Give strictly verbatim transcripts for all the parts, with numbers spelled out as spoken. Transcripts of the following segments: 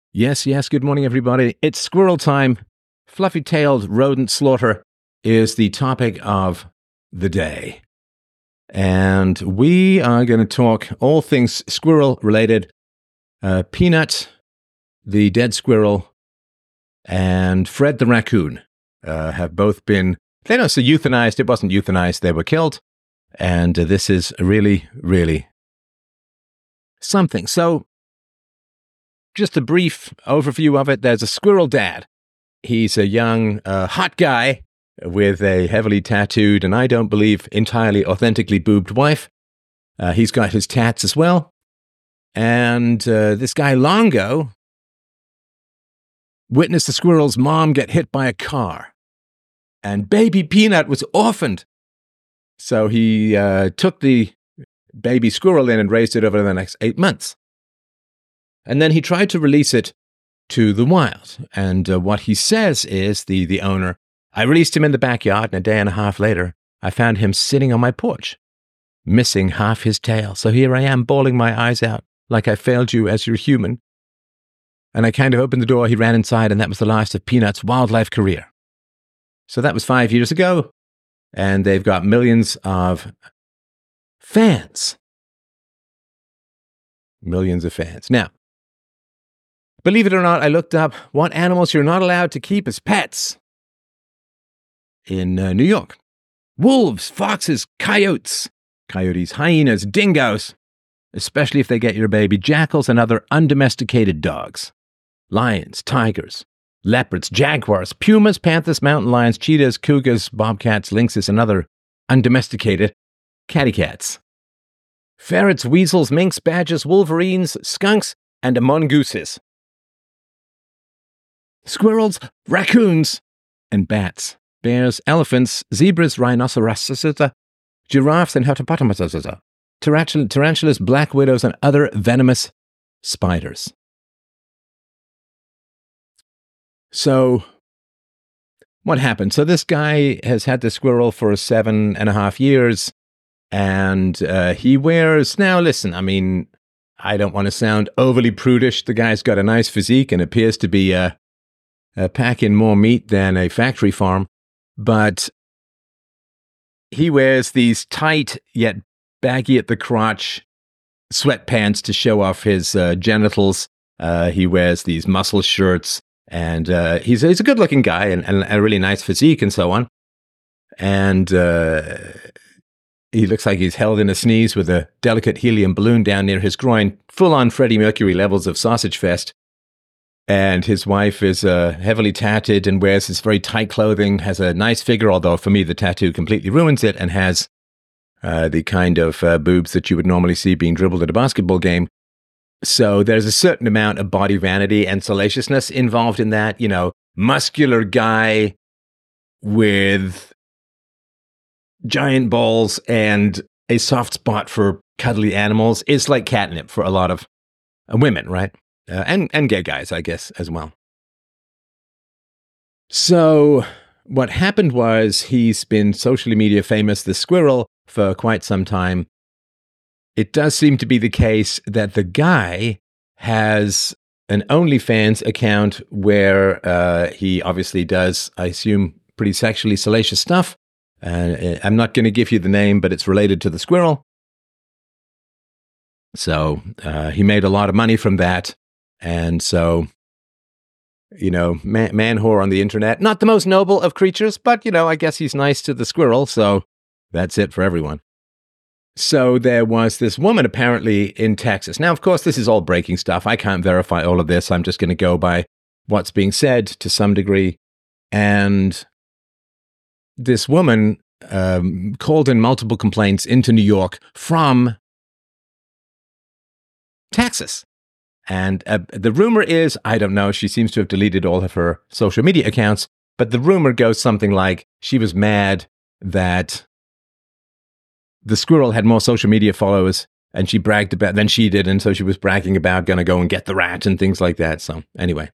Yes, yes, good morning, everybody. It's squirrel time. Fluffy-tailed rodent slaughter is the topic of the day. And we are going to talk all things squirrel-related. Uh, Peanut, the dead squirrel, and Fred the raccoon uh, have both been, they don't say euthanized. It wasn't euthanized. They were killed. And uh, this is really, really something. So, just a brief overview of it. There's a squirrel dad. He's a young, uh, hot guy with a heavily tattooed, and I don't believe entirely authentically boobed wife. Uh, he's got his tats as well. And uh, this guy Longo witnessed the squirrel's mom get hit by a car. And baby Peanut was orphaned. So he uh, took the baby squirrel in and raised it over the next eight months. And then he tried to release it to the wild. And uh, what he says is, the, the owner, I released him in the backyard, and a day and a half later, I found him sitting on my porch, missing half his tail. So here I am, bawling my eyes out, like I failed you as your human. And I kind of opened the door, he ran inside, and that was the last of Peanut's wildlife career. So that was five years ago, and they've got millions of fans. Millions of fans. Now, believe it or not, I looked up what animals you're not allowed to keep as pets in uh, New York. Wolves, foxes, coyotes, coyotes, hyenas, dingoes, especially if they get your baby, jackals and other undomesticated dogs, lions, tigers, leopards, jaguars, pumas, panthers, mountain lions, cheetahs, cougars, bobcats, lynxes, and other undomesticated catty cats, ferrets, weasels, minks, badgers, wolverines, skunks, and mongooses. Squirrels, raccoons, and bats, bears, elephants, zebras, rhinoceroses, giraffes, and hippopotamuses, tarantulas, black widows, and other venomous spiders. So, what happened? So this guy has had the squirrel for seven and a half years, and uh, he wears, now listen, I mean, I don't want to sound overly prudish. The guy's got a nice physique and appears to be uh, uh, packing more meat than a factory farm, but he wears these tight yet baggy at the crotch sweatpants to show off his uh, genitals. Uh, he wears these muscle shirts, and uh, he's, he's a good-looking guy and, and a really nice physique and so on. And uh, he looks like he's held in a sneeze with a delicate helium balloon down near his groin, full-on Freddie Mercury levels of Sausage Fest. And his wife is uh, heavily tatted and wears this very tight clothing, has a nice figure, although for me the tattoo completely ruins it, and has uh, the kind of uh, boobs that you would normally see being dribbled at a basketball game. So there's a certain amount of body vanity and salaciousness involved in that. You know, muscular guy with giant balls and a soft spot for cuddly animals is like catnip for a lot of uh, women, right? Uh, and, and gay guys, I guess, as well. So what happened was he's been socially media famous, the squirrel, for quite some time. It does seem to be the case that the guy has an OnlyFans account where uh, he obviously does, I assume, pretty sexually salacious stuff. Uh, I'm not going to give you the name, but it's related to the squirrel. So uh, he made a lot of money from that. And so, you know, man, man whore on the internet, not the most noble of creatures, but, you know, I guess he's nice to the squirrel. So that's it for everyone. So there was this woman apparently in Texas. Now, of course, this is all breaking stuff. I can't verify all of this. I'm just going to go by what's being said to some degree. And this woman um, called in multiple complaints into New York from Texas. And uh, the rumor is, I don't know, she seems to have deleted all of her social media accounts, but the rumor goes something like she was mad that the squirrel had more social media followers and she bragged about than she did, and so she was bragging about going to go and get the rat and things like that. So anyway.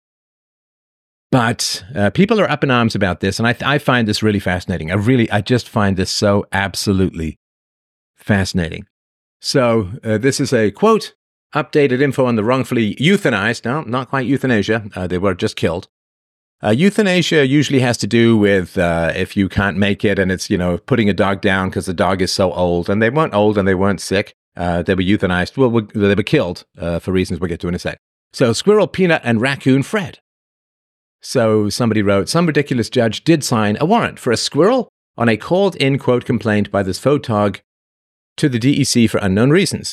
But uh, people are up in arms about this, and I, th- I find this really fascinating. I really, I just find this so absolutely fascinating. So uh, this is a quote updated info on the wrongfully euthanized. No, not quite euthanasia. Uh, they were just killed. Uh, euthanasia usually has to do with uh, if you can't make it and it's, you know, putting a dog down because the dog is so old. And they weren't old and they weren't sick. Uh, they were euthanized. Well, they were killed uh, for reasons we'll get to in a sec. So Squirrel, Peanut, and Raccoon, Fred. So somebody wrote, some ridiculous judge did sign a warrant for a squirrel on a called-in, quote, complaint by this photog to the D E C for unknown reasons.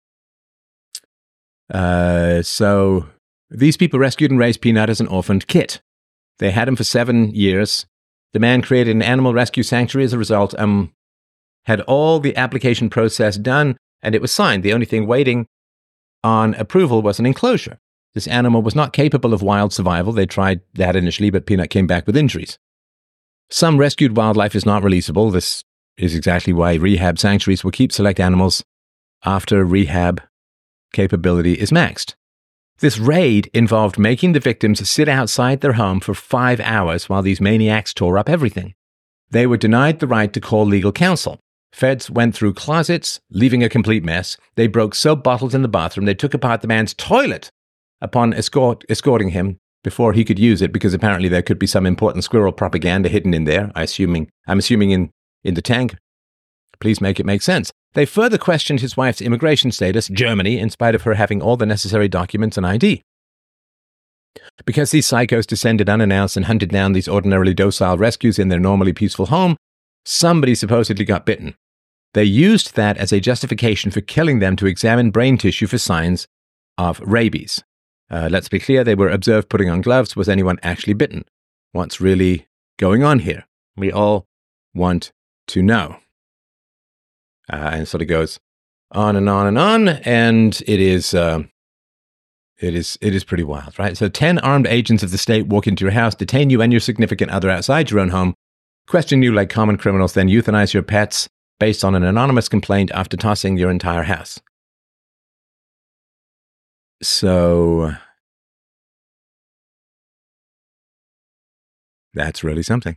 Uh, so these people rescued and raised Peanut as an orphaned kit. They had him for seven years. The man created an animal rescue sanctuary as a result, um, had all the application process done, and it was signed. The only thing waiting on approval was an enclosure. This animal was not capable of wild survival. They tried that initially, but Peanut came back with injuries. Some rescued wildlife is not releasable. This is exactly why rehab sanctuaries will keep select animals after rehab capability is maxed. This raid involved making the victims sit outside their home for five hours while these maniacs tore up everything. They were denied the right to call legal counsel. Feds went through closets, leaving a complete mess. They broke soap bottles in the bathroom. They took apart the man's toilet upon escort, escorting him before he could use it, because apparently there could be some important squirrel propaganda hidden in there, I assuming, I'm assuming in, in the tank. Please make it make sense. They further questioned his wife's immigration status, Germany, in spite of her having all the necessary documents and I D. Because these psychos descended unannounced and hunted down these ordinarily docile rescues in their normally peaceful home, somebody supposedly got bitten. They used that as a justification for killing them to examine brain tissue for signs of rabies. Uh, let's be clear, they were observed putting on gloves. Was anyone actually bitten? What's really going on here? We all want to know. Uh, and sort of goes on and on and on, and it is, uh, it is, it is pretty wild, right? So, ten armed agents of the state walk into your house, detain you and your significant other outside your own home, question you like common criminals, then euthanize your pets based on an anonymous complaint after tossing your entire house. So, that's really something.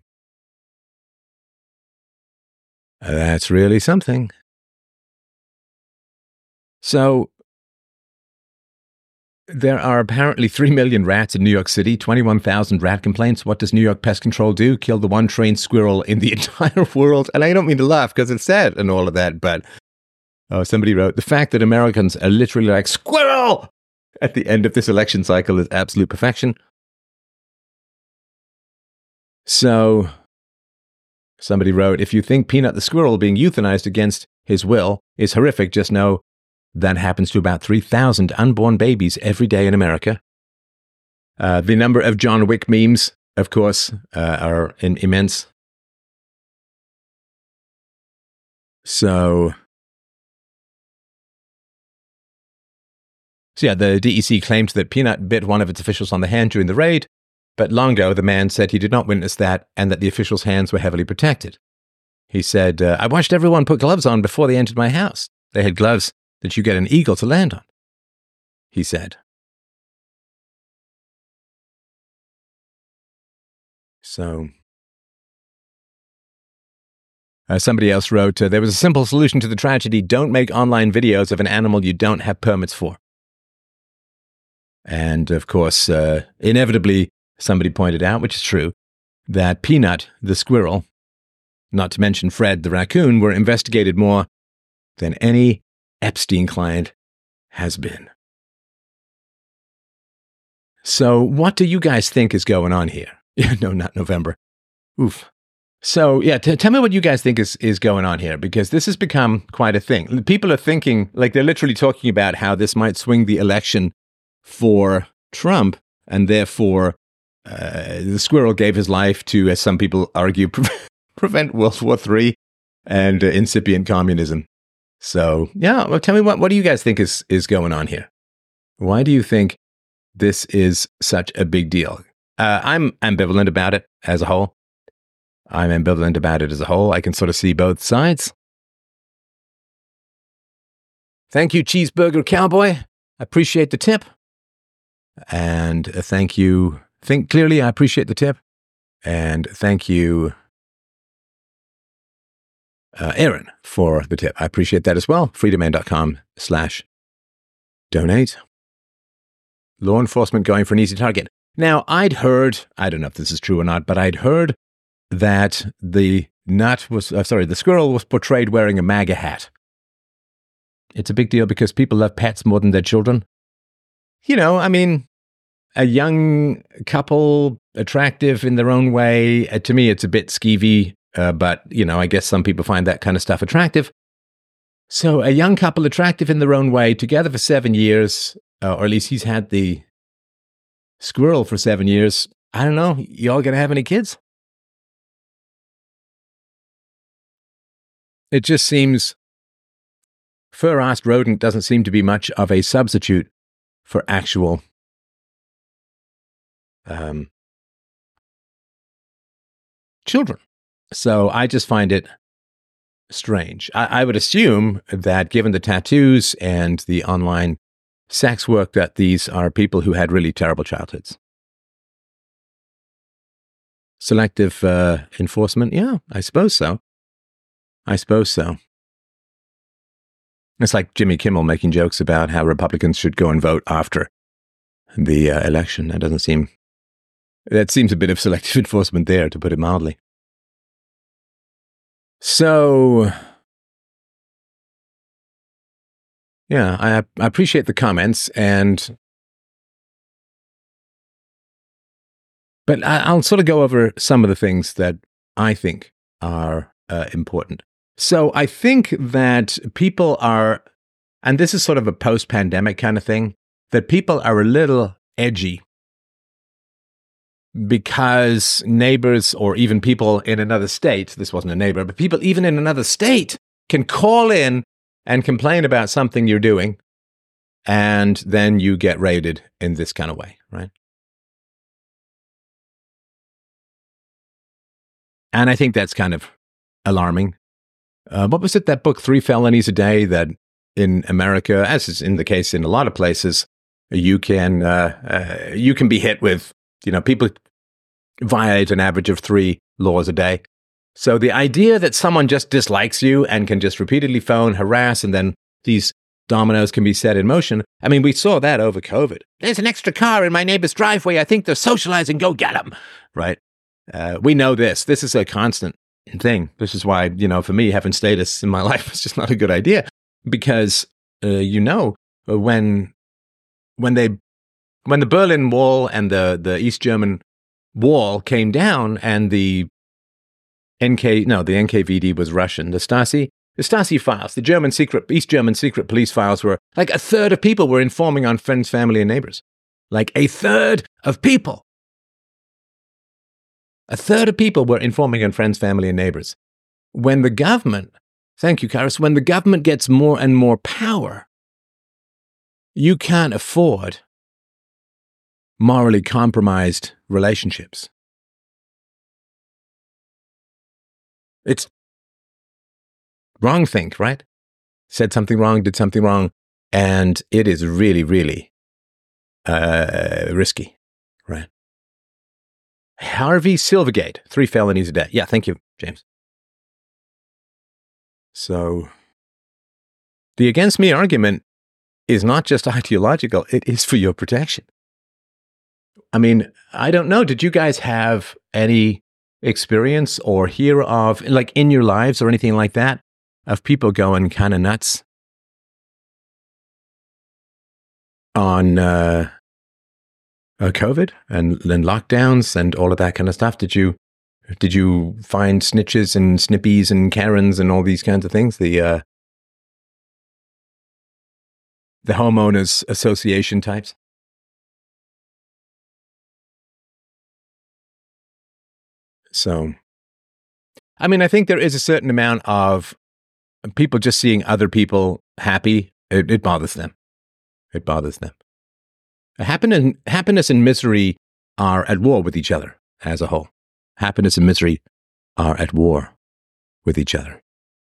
That's really something. So, there are apparently three million rats in New York City, twenty-one thousand rat complaints. What does New York Pest Control do? Kill the one trained squirrel in the entire world. And I don't mean to laugh because it's sad and all of that, but oh, somebody wrote, the fact that Americans are literally like, squirrel! At the end of this election cycle is absolute perfection. So, somebody wrote, if you think Peanut the squirrel being euthanized against his will is horrific, just know that happens to about three thousand unborn babies every day in America. Uh, the number of John Wick memes, of course, uh, are in, immense. So, so, yeah, the D E C claimed that Peanut bit one of its officials on the hand during the raid, but Longo, the man, said he did not witness that and that the official's hands were heavily protected. He said, uh, I watched everyone put gloves on before they entered my house. They had gloves that you get an eagle to land on, he said. So, uh, somebody else wrote, uh, there was a simple solution to the tragedy. Don't make online videos of an animal you don't have permits for. And, of course, uh, inevitably, somebody pointed out, which is true, that Peanut, the squirrel, not to mention Fred, the raccoon, were investigated more than any Epstein client has been. So what do you guys think is going on here? No, not November. Oof. So, yeah, t- tell me what you guys think is, is going on here, because this has become quite a thing. People are thinking, like they're literally talking about how this might swing the election for Trump, and therefore uh, the squirrel gave his life to, as some people argue, pre- prevent World War Three and uh, incipient communism. So, yeah, well, tell me what, what do you guys think is, is going on here? Why do you think this is such a big deal? Uh, I'm ambivalent about it as a whole. I'm ambivalent about it as a whole. I can sort of see both sides. Thank you, Cheeseburger Cowboy. I appreciate the tip. And uh, thank you, Think Clearly. I appreciate the tip. And thank you, Uh, Aaron, for the tip. I appreciate that as well. freedomain.com slash donate. Law enforcement going for an easy target. Now, I'd heard, I don't know if this is true or not, but I'd heard that the nut was, uh, sorry, the squirrel was portrayed wearing a MAGA hat. It's a big deal because people love pets more than their children. You know, I mean, a young couple, attractive in their own way. Uh, to me, it's a bit skeevy, uh, but, you know, I guess some people find that kind of stuff attractive. So a young couple, attractive in their own way, together for seven years, uh, or at least he's had the squirrel for seven years. I don't know. Y'all gonna have any kids? It just seems fur-arsed rodent doesn't seem to be much of a substitute for actual um, children. So I just find it strange. I, I would assume that given the tattoos and the online sex work, that these are people who had really terrible childhoods. Selective uh, enforcement? Yeah, I suppose so. I suppose so. It's like Jimmy Kimmel making jokes about how Republicans should go and vote after the uh, election. That doesn't seem... That seems a bit of selective enforcement there, to put it mildly. So, yeah, I, I appreciate the comments, and but I, I'll sort of go over some of the things that I think are uh, important. So I think that people are, and this is sort of a post-pandemic kind of thing, that people are a little edgy because neighbors or even people in another state, this wasn't a neighbor, but people even in another state can call in and complain about something you're doing, and then you get raided in this kind of way, right? And I think that's kind of alarming. Uh, what was it, that book, Three Felonies a Day, that in America, as is in the case in a lot of places, you can uh, uh, you can be hit with, you know, people violate an average of three laws a day. So the idea that someone just dislikes you and can just repeatedly phone, harass, and then these dominoes can be set in motion. I mean, we saw that over COVID. There's an extra car in my neighbor's driveway. I think they're socializing. Go get them, right? Uh, we know this. This is a constant thing. This is why, you know, for me, having status in my life is just not a good idea, because, uh, you know, when when they when the Berlin Wall and the, the East German Wall came down, and the N K no the N K V D was Russian, the Stasi the Stasi files, the German secret East German secret police files, were like a third of people were informing on friends, family, and neighbors. Like a third of people. A third of people were informing on friends, family, and neighbors. When the government, thank you, Karis, when the government gets more and more power, you can't afford morally compromised relationships. It's wrong think, right? Said something wrong, did something wrong, and it is really, really uh, risky, right? Harvey Silvergate, three felonies a day. Yeah, thank you, James. So, the against me argument is not just ideological, it is for your protection. I mean, I don't know, did you guys have any experience or hear of, like in your lives or anything like that, of people going kind of nuts on uh, uh, COVID and, and lockdowns and all of that kind of stuff? Did you did you find snitches and snippies and Karens and all these kinds of things? The uh, the homeowners association types? So, I mean, I think there is a certain amount of people just seeing other people happy. It, it bothers them. It bothers them. Happiness, happiness and misery are at war with each other as a whole. Happiness and misery are at war with each other.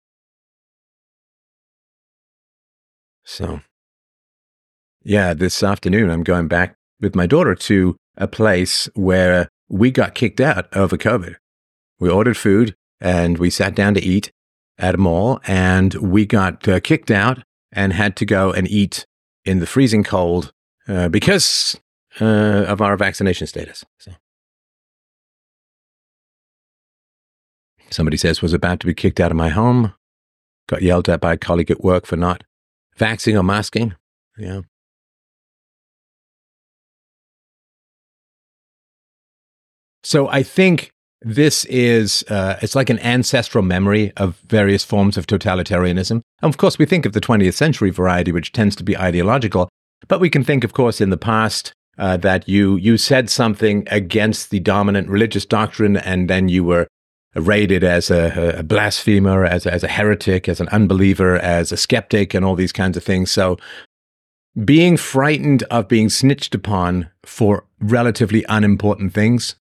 So, yeah, this afternoon I'm going back with my daughter to a place where we got kicked out over COVID. We ordered food and we sat down to eat at a mall, and we got uh, kicked out and had to go and eat in the freezing cold uh, because uh, of our vaccination status. So. Somebody says, was about to be kicked out of my home. Got yelled at by a colleague at work for not vaxxing or masking. Yeah. So I think this is, uh, it's like an ancestral memory of various forms of totalitarianism. And of course, we think of the twentieth century variety, which tends to be ideological. But we can think, of course, in the past uh, that you you said something against the dominant religious doctrine, and then you were rated as a, a blasphemer, as a, as a heretic, as an unbeliever, as a skeptic, and all these kinds of things. So being frightened of being snitched upon for relatively unimportant things,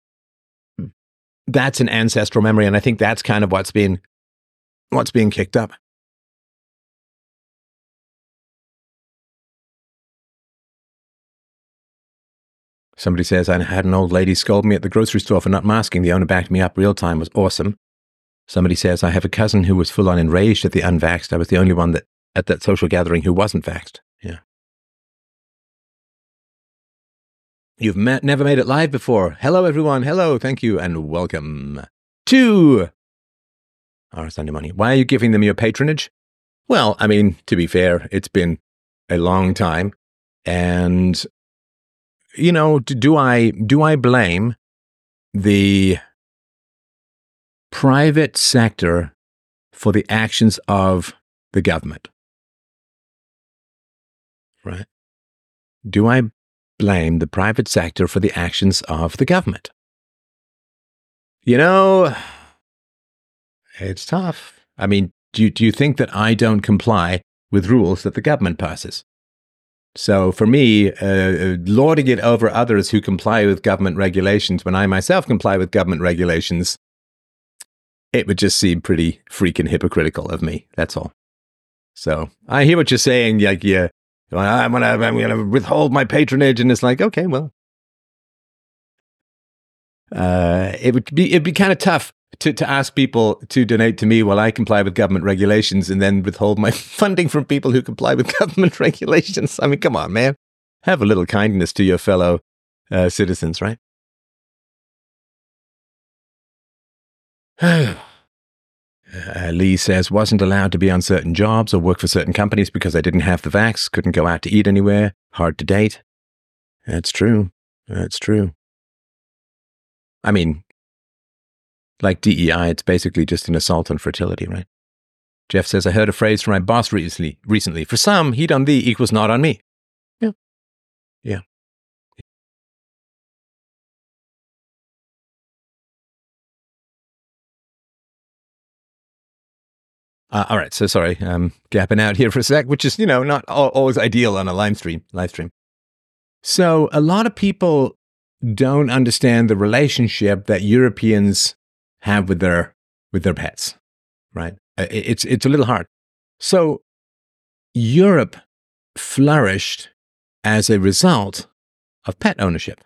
that's an ancestral memory, and I think that's kind of what's being what's being kicked up. Somebody says, I had an old lady scold me at the grocery store for not masking. The owner backed me up real time. It was awesome. Somebody says, I have a cousin who was full on enraged at the unvaxxed. I was the only one that at that social gathering who wasn't vaxxed. Yeah. You've met, never made it live before. Hello, everyone. Hello. Thank you. And welcome to our Sunday morning. Why are you giving them your patronage? Well, I mean, to be fair, it's been a long time. And you know, do I do I blame the private sector for the actions of the government? Right? Do I blame the private sector for the actions of the government? You know, it's tough. I mean, do you, do you think that I don't comply with rules that the government passes? So for me, uh, lording it over others who comply with government regulations when I myself comply with government regulations, it would just seem pretty freaking hypocritical of me. That's all. So I hear what you're saying. Like, yeah, I'm gonna, I'm gonna withhold my patronage, and it's like, okay, well, uh, it would be, it'd be kind of tough to to ask people to donate to me while I comply with government regulations, and then withhold my funding from people who comply with government regulations. I mean, come on, man. Have a little kindness to your fellow uh, citizens, right? uh, Lee says, wasn't allowed to be on certain jobs or work for certain companies because I didn't have the vax, couldn't go out to eat anywhere, hard to date. That's true. That's true. I mean, like D E I, it's basically just an assault on fertility, right? Jeff says, I heard a phrase from my boss recently. Recently, for some, heat on thee equals not on me. Yeah. Yeah. Uh, all right. So sorry, I'm gapping out here for a sec, which is, you know, not al- always ideal on a live stream. Live stream. So a lot of people don't understand the relationship that Europeans have with their with their pets, right? It's it's a little hard. So Europe flourished as a result of pet ownership.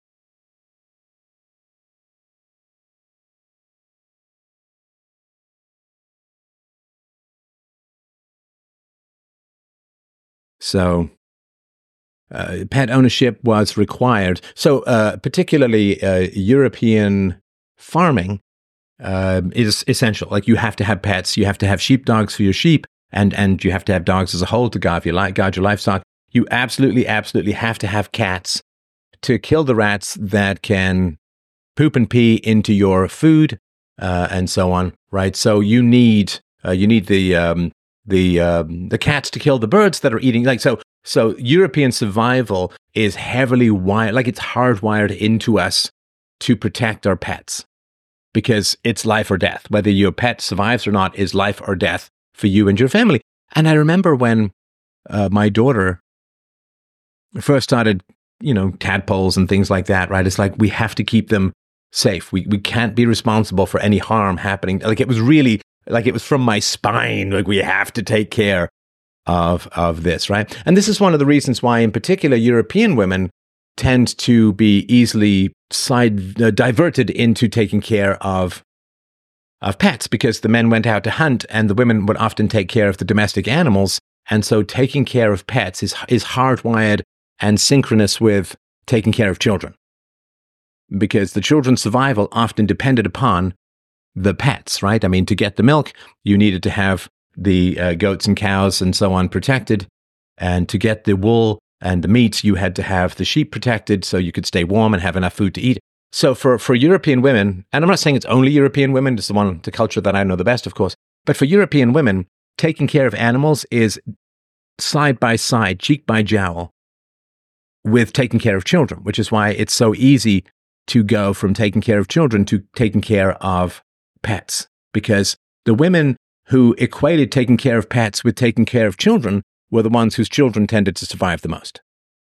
So uh, pet ownership was required. So uh, particularly uh, European farming uh, is essential. Like you have to have pets. You have to have sheepdogs for your sheep, and and you have to have dogs as a whole to guard your, li- guard your livestock. You absolutely, absolutely have to have cats to kill the rats that can poop and pee into your food uh, and so on, right? So you need uh, you need the um, the um, the cats to kill the birds that are eating. Like so, so European survival is heavily wired, like it's hardwired into us to protect our pets because it's life or death. Whether your pet survives or not is life or death for you and your family. And I remember when uh, my daughter first started, you know, tadpoles and things like that, right? It's like we have to keep them safe. We we can't be responsible for any harm happening. Like it was really, like it was from my spine. Like we have to take care of of this, right? And this is one of the reasons why, in particular, European women tend to be easily side uh, diverted into taking care of of pets, because the men went out to hunt and the women would often take care of the domestic animals, And so taking care of pets is, is hardwired and synchronous with taking care of children. Because the children's survival often depended upon the pets, right? I mean, to get the milk, you needed to have the uh, goats and cows and so on protected. And to get the wool and the meat, you had to have the sheep protected so you could stay warm and have enough food to eat. So for, for European women, and I'm not saying it's only European women, it's the one, the culture that I know the best, of course, but for European women, taking care of animals is side by side, cheek by jowl, with taking care of children, which is why it's so easy to go from taking care of children to taking care of pets. Because the women who equated taking care of pets with taking care of children were the ones whose children tended to survive the most.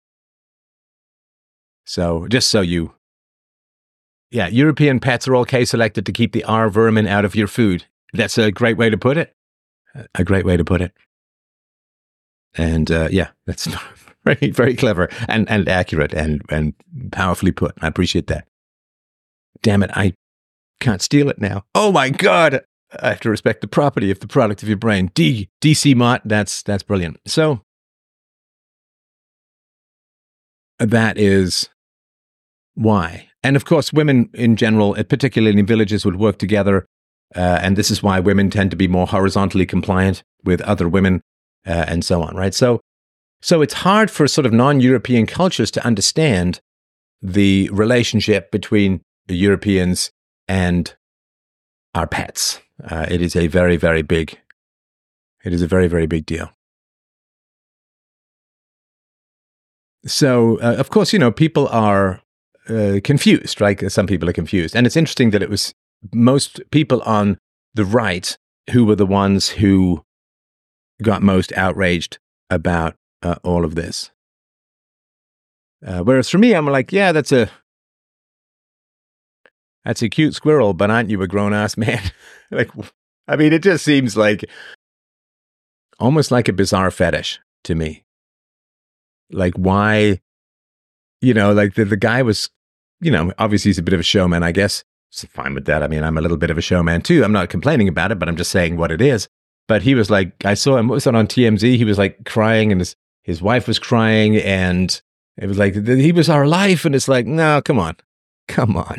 So just so you... Yeah, European pets are all K-selected to keep the R vermin out of your food. That's a great way to put it. A great way to put it. And uh, yeah, that's very, very clever and, and accurate and, and powerfully put. I appreciate that. Damn it, I can't steal it now. Oh my God! I have to respect the property of the product of your brain. D, D C Mott, that's, that's brilliant. So, that is why. And of course, women in general, particularly in villages, would work together. Uh, and this is why women tend to be more horizontally compliant with other women uh, and so on, right? So, so it's hard for sort of non-European cultures to understand the relationship between the Europeans and our pets. Uh, it is a very, very big, it is a very, very big deal. So, uh, of course, you know, people are uh, confused, right? Some people are confused. And it's interesting that it was most people on the right who were the ones who got most outraged about uh, all of this. Uh, whereas for me, I'm like, yeah, that's a, that's a cute squirrel, but aren't you a grown-ass man? Like, I mean, it just seems like almost like a bizarre fetish to me. Like, why, you know, like the, the guy was, you know, obviously he's a bit of a showman, I guess. It's fine with that. I mean, I'm a little bit of a showman too. I'm not complaining about it, but I'm just saying what it is. But he was like, I saw him, what was that on T M Z? He was like crying and his, his wife was crying and it was like, he was our life. And it's like, no, come on, come on.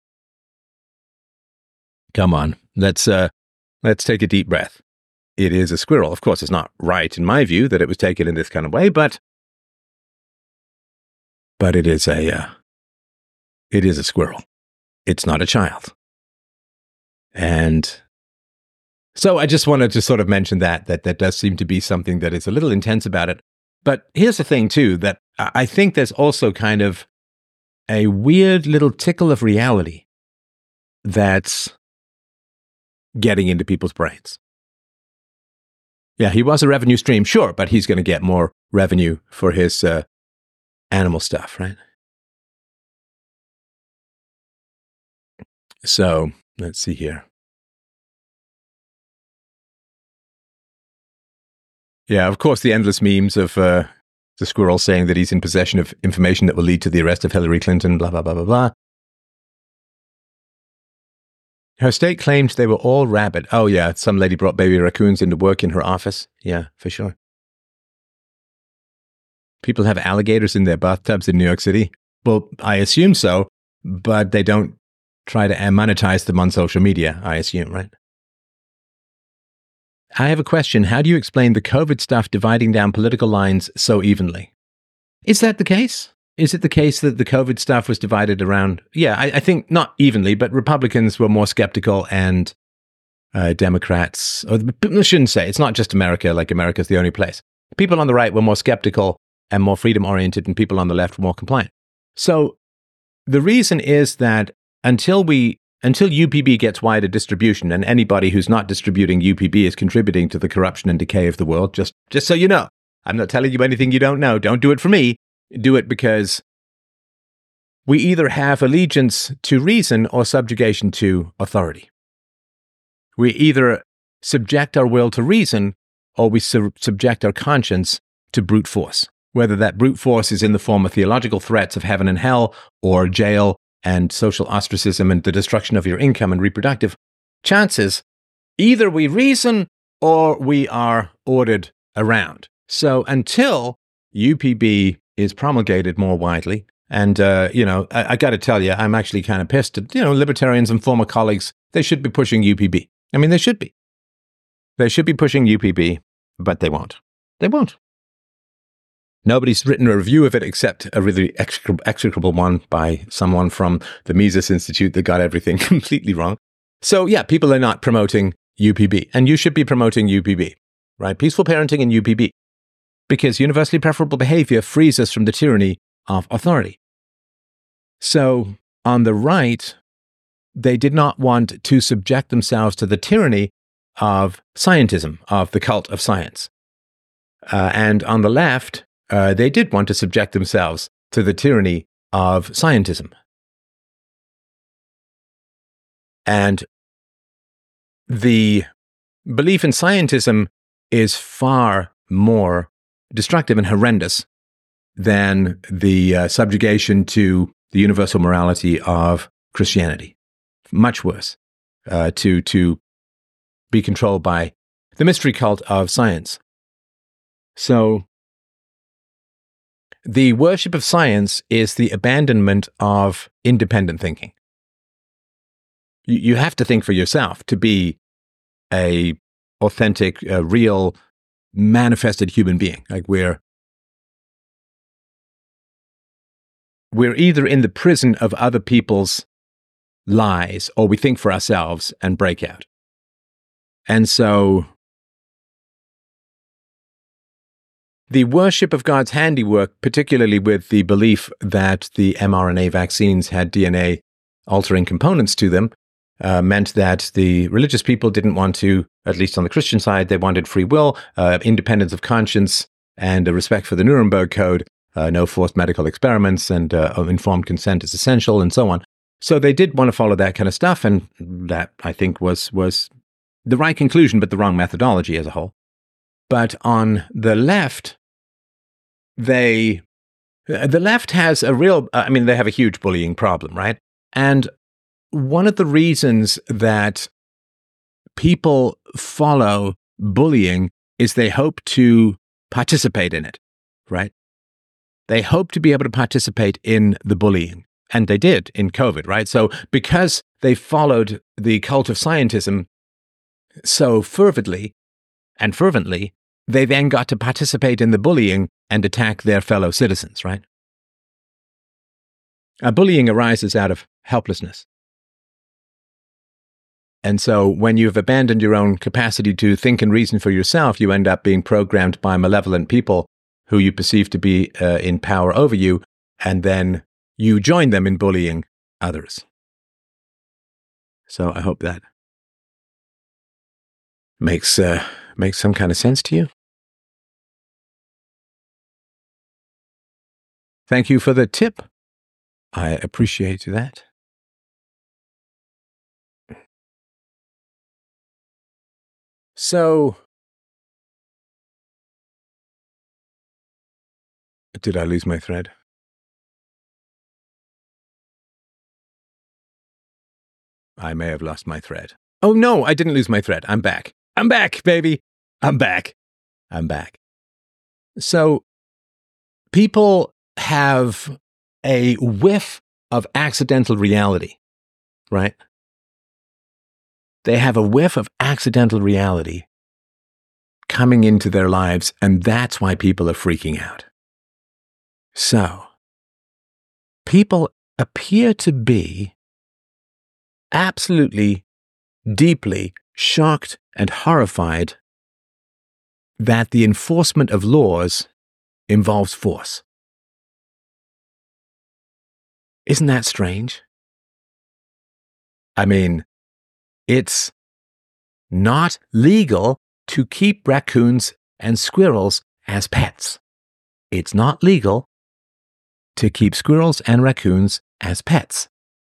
Come on. Let's, uh, let's take a deep breath. It is a squirrel. Of course, it's not right in my view that it was taken in this kind of way, but, but it is a, uh, it is a squirrel. It's not a child. And so I just wanted to sort of mention that, that that does seem to be something that is a little intense about it. But here's the thing too, that I think there's also kind of a weird little tickle of reality that's getting into people's brains. Yeah, he was a revenue stream, sure, but he's going to get more revenue for his uh, animal stuff, right? So, let's see here. Yeah, of course, the endless memes of uh, the squirrel saying that he's in possession of information that will lead to the arrest of Hillary Clinton, blah, blah, blah, blah, blah. Her state claimed they were all rabid. Oh, yeah, some lady brought baby raccoons into work in her office. Yeah, for sure. People have alligators in their bathtubs in New York City. Well, I assume so, but they don't try to monetize them on social media, I assume, right? I have a question. How do you explain the COVID stuff dividing down political lines so evenly? Is that the case? Is it the case that the COVID stuff was divided around? Yeah, I, I think not evenly, but Republicans were more skeptical and uh, Democrats, or I shouldn't say, it's not just America, like America's the only place. People on the right were more skeptical and more freedom-oriented, and people on the left were more compliant. So the reason is that until we, until U P B gets wider distribution, and anybody who's not distributing U P B is contributing to the corruption and decay of the world, just, just so you know. I'm not telling you anything you don't know. Don't do it for me. Do it because we either have allegiance to reason or subjugation to authority. We either subject our will to reason or we sub- subject our conscience to brute force, whether that brute force is in the form of theological threats of heaven and hell or jail and social ostracism and the destruction of your income and reproductive chances. Either we reason or we are ordered around. So until U P B is promulgated more widely, and, uh, you know, I, I got to tell you, I'm actually kind of pissed at, you know, libertarians and former colleagues. They should be pushing U P B. I mean, they should be. They should be pushing U P B, but they won't. They won't. Nobody's written a review of it except a really execrable one by someone from the Mises Institute that got everything completely wrong. So, yeah, people are not promoting U P B, and you should be promoting U P B, right? Peaceful parenting and U P B, because universally preferable behavior frees us from the tyranny of authority. So, on the right, they did not want to subject themselves to the tyranny of scientism, of the cult of science. Uh, and on the left, uh, they did want to subject themselves to the tyranny of scientism. And the belief in scientism is far more destructive and horrendous than the uh, subjugation to the universal morality of Christianity. Much worse, uh, to, to be controlled by the mystery cult of science. So, the worship of science is the abandonment of independent thinking. You, you have to think for yourself to be a authentic, uh, real, manifested human being. Like we're we're either in the prison of other people's lies, or we think for ourselves and break out. And so, the worship of God's handiwork, particularly with the belief that the mRNA vaccines had D N A altering components to them, uh, meant that the religious people didn't want to, at least on the Christian side, they wanted free will, uh, independence of conscience, and a respect for the Nuremberg Code, uh, no forced medical experiments, and uh, informed consent is essential, and so on. So they did want to follow that kind of stuff, and that, I think, was was the right conclusion, but the wrong methodology as a whole. But on the left, they, the left has a real, I mean, they have a huge bullying problem, right? And one of the reasons that people follow bullying is they hope to participate in it, right? They hope to be able to participate in the bullying. And they did in COVID, right? So because they followed the cult of scientism so fervidly and fervently, they then got to participate in the bullying and attack their fellow citizens, right? Uh, bullying arises out of helplessness. And so when you've abandoned your own capacity to think and reason for yourself, you end up being programmed by malevolent people who you perceive to be uh, in power over you, and then you join them in bullying others. So I hope that makes uh, makes some kind of sense to you. Thank you for the tip. I appreciate that. So, did I lose my thread? I may have lost my thread. Oh no, I didn't lose my thread. I'm back. I'm back, baby. I'm back. I'm back. So, people have a whiff of accidental reality, right? They have a whiff of accidental reality coming into their lives, and that's why people are freaking out. So, people appear to be absolutely, deeply shocked and horrified that the enforcement of laws involves force. Isn't that strange? I mean, it's not legal to keep raccoons and squirrels as pets. It's not legal to keep squirrels and raccoons as pets.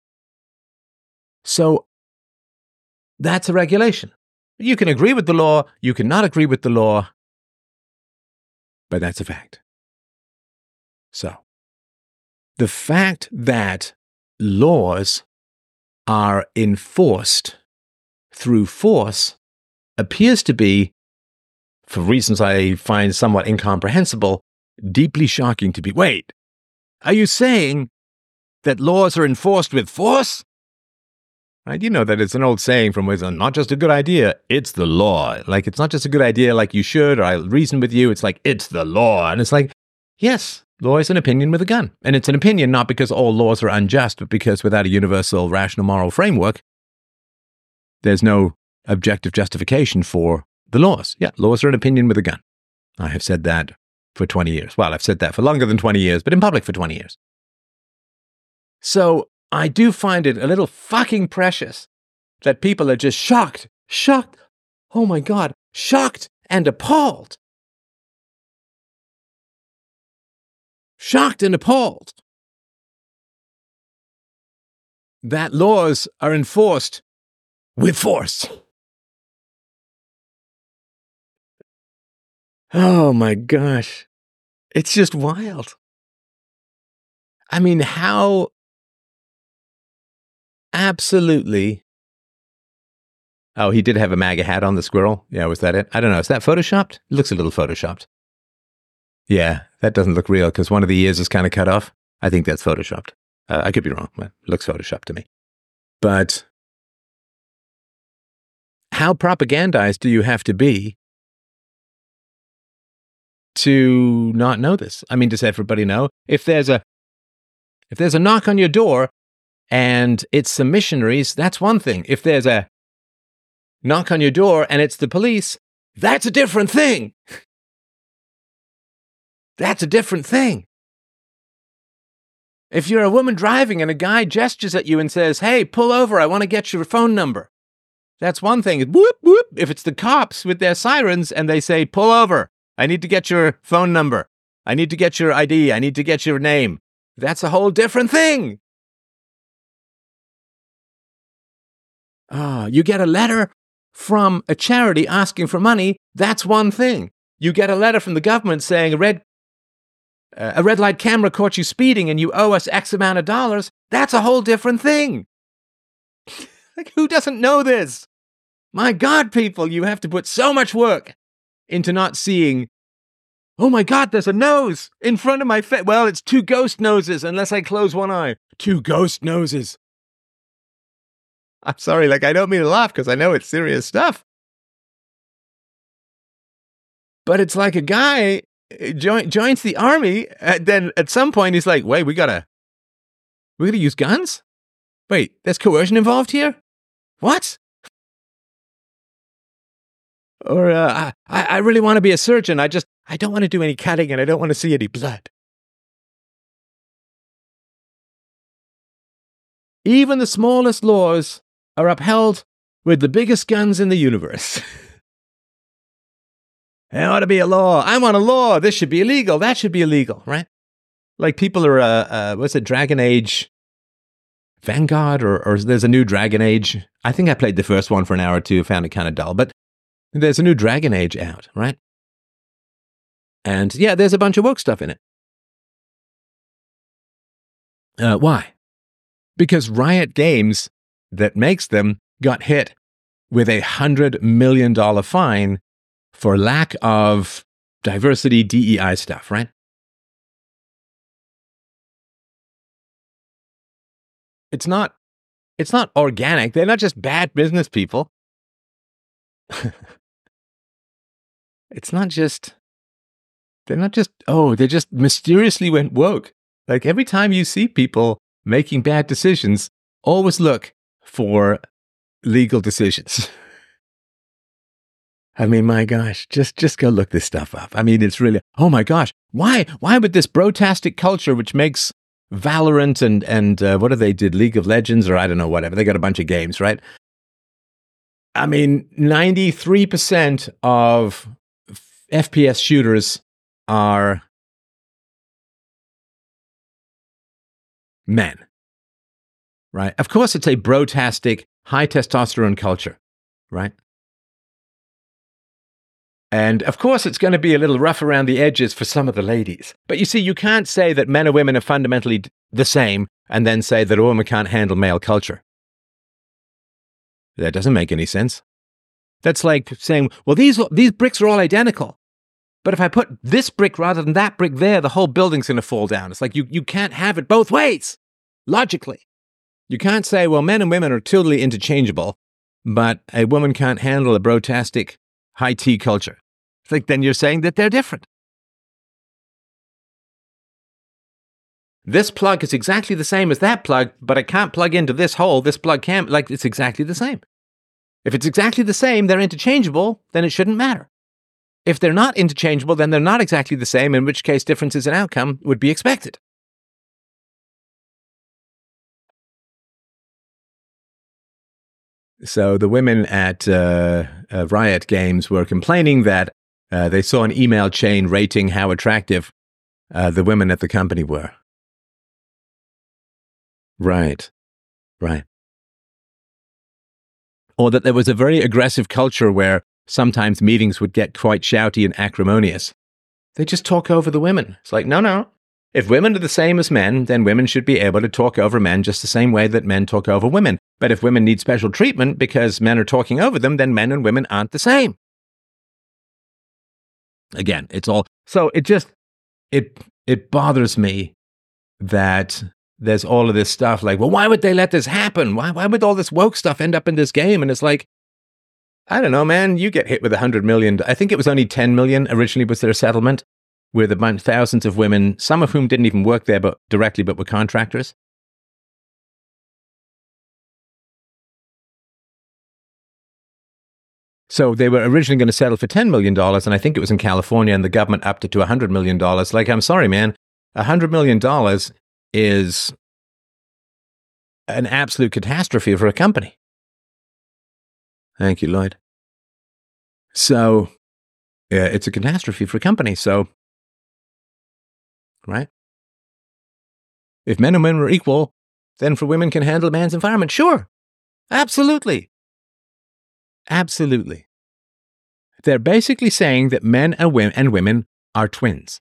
So, that's a regulation. You can agree with the law, you cannot agree with the law, but that's a fact. So, the fact that laws are enforced through force appears to be for reasons I find somewhat incomprehensible, deeply shocking to be. Wait, are you saying that laws are enforced with force? Right? You know that it's an old saying from wisdom, not just a good idea, it's the law. Like, it's not just a good idea like you should, or I reason with you, it's like, it's the law. And it's like, yes, law is an opinion with a gun. And it's an opinion not because all laws are unjust, but because without a universal, rational, moral framework, there's no objective justification for the laws. Yeah, laws are an opinion with a gun. I have said that for twenty years. Well, I've said that for longer than twenty years, but in public for twenty years. So I do find it a little fucking precious that people are just shocked, shocked, oh my God, shocked and appalled. Shocked and appalled that laws are enforced with force. Oh my gosh. It's just wild. I mean, how absolutely. Oh, he did have a MAGA hat on, the squirrel. Yeah, was that it? I don't know. Is that photoshopped? It looks a little photoshopped. Yeah, that doesn't look real because one of the ears is kind of cut off. I think that's photoshopped. Uh, I could be wrong, but it looks photoshopped to me. But how propagandized do you have to be to not know this? I mean, does everybody know? If there's a if there's a knock on your door and it's some missionaries, that's one thing. If there's a knock on your door and it's the police, that's a different thing. That's a different thing. If you're a woman driving and a guy gestures at you and says, hey, pull over, I want to get your phone number, that's one thing. Whoop, whoop. If it's the cops with their sirens and they say, pull over, I need to get your phone number, I need to get your I D, I need to get your name, that's a whole different thing. Ah, you get a letter from a charity asking for money, that's one thing. You get a letter from the government saying a red uh, a red light camera caught you speeding and you owe us X amount of dollars, that's a whole different thing. Like, who doesn't know this? My God, people, you have to put so much work into not seeing, oh my God, there's a nose in front of my face. Well, it's two ghost noses unless I close one eye. Two ghost noses. I'm sorry, like, I don't mean to laugh because I know it's serious stuff. But it's like a guy join, joins the army, and then at some point he's like, wait, we gotta, we gotta use guns? Wait, there's coercion involved here? What? Or, uh, I, I really want to be a surgeon. I just, I don't want to do any cutting and I don't want to see any blood. Even the smallest laws are upheld with the biggest guns in the universe. There ought to be a law. I want a law. This should be illegal. That should be illegal, right? Like people are, uh, uh, what's it, Dragon Age Vanguard, or, or there's a new Dragon Age. I think I played the first one for an hour or two, found it kind of dull, but there's a new Dragon Age out, right? And yeah, there's a bunch of woke stuff in it. Uh, why? Because Riot Games, that makes them, got hit with a hundred million dollar fine for lack of diversity D E I stuff, right? It's not, it's not organic. They're not just bad business people. It's not just, they're not just, oh, they just mysteriously went woke. Like every time you see people making bad decisions, always look for legal decisions. I mean, my gosh, just, just go look this stuff up. I mean, it's really, oh my gosh, why, why would this brotastic culture, which makes Valorant and, and uh, what do they did, League of Legends, or I don't know, whatever, they got a bunch of games, right? I mean, ninety-three percent of F P S shooters are men, right? Of course, it's a brotastic, high testosterone culture, right? And of course, it's going to be a little rough around the edges for some of the ladies. But you see, you can't say that men and women are fundamentally the same and then say that a woman can't handle male culture. That doesn't make any sense. That's like saying, well, these these bricks are all identical. But if I put this brick rather than that brick there, the whole building's going to fall down. It's like you, you can't have it both ways, logically. You can't say, well, men and women are totally interchangeable, but a woman can't handle a brotastic high tea culture. It's like, then you're saying that they're different. This plug is exactly the same as that plug, but I can't plug into this hole. This plug can't, like, it's exactly the same. If it's exactly the same, they're interchangeable, then it shouldn't matter. If they're not interchangeable, then they're not exactly the same, in which case differences in outcome would be expected. So the women at uh, uh, Riot Games were complaining that uh, they saw an email chain rating how attractive uh, the women at the company were. Right, right. Or that there was a very aggressive culture where sometimes meetings would get quite shouty and acrimonious. They just talk over the women. It's like, no, no. If women are the same as men, then women should be able to talk over men just the same way that men talk over women. But if women need special treatment because men are talking over them, then men and women aren't the same. Again, it's all... So it just... It it bothers me that there's all of this stuff like, well, why would they let this happen? Why, why would all this woke stuff end up in this game? And it's like, I don't know, man, you get hit with a hundred million. I think it was only ten million originally was their settlement, with a bunch, thousands of women, some of whom didn't even work there but directly, but were contractors. So they were originally going to settle for ten million dollars, and I think it was in California, and the government upped it to one hundred million dollars. Like, I'm sorry, man, one hundred million dollars is an absolute catastrophe for a company. Thank you, Lloyd. So, yeah, it's a catastrophe for a company. So, right? If men and women are equal, then for women can handle a man's environment. Sure. Absolutely. Absolutely. They're basically saying that men and women, and women are twins.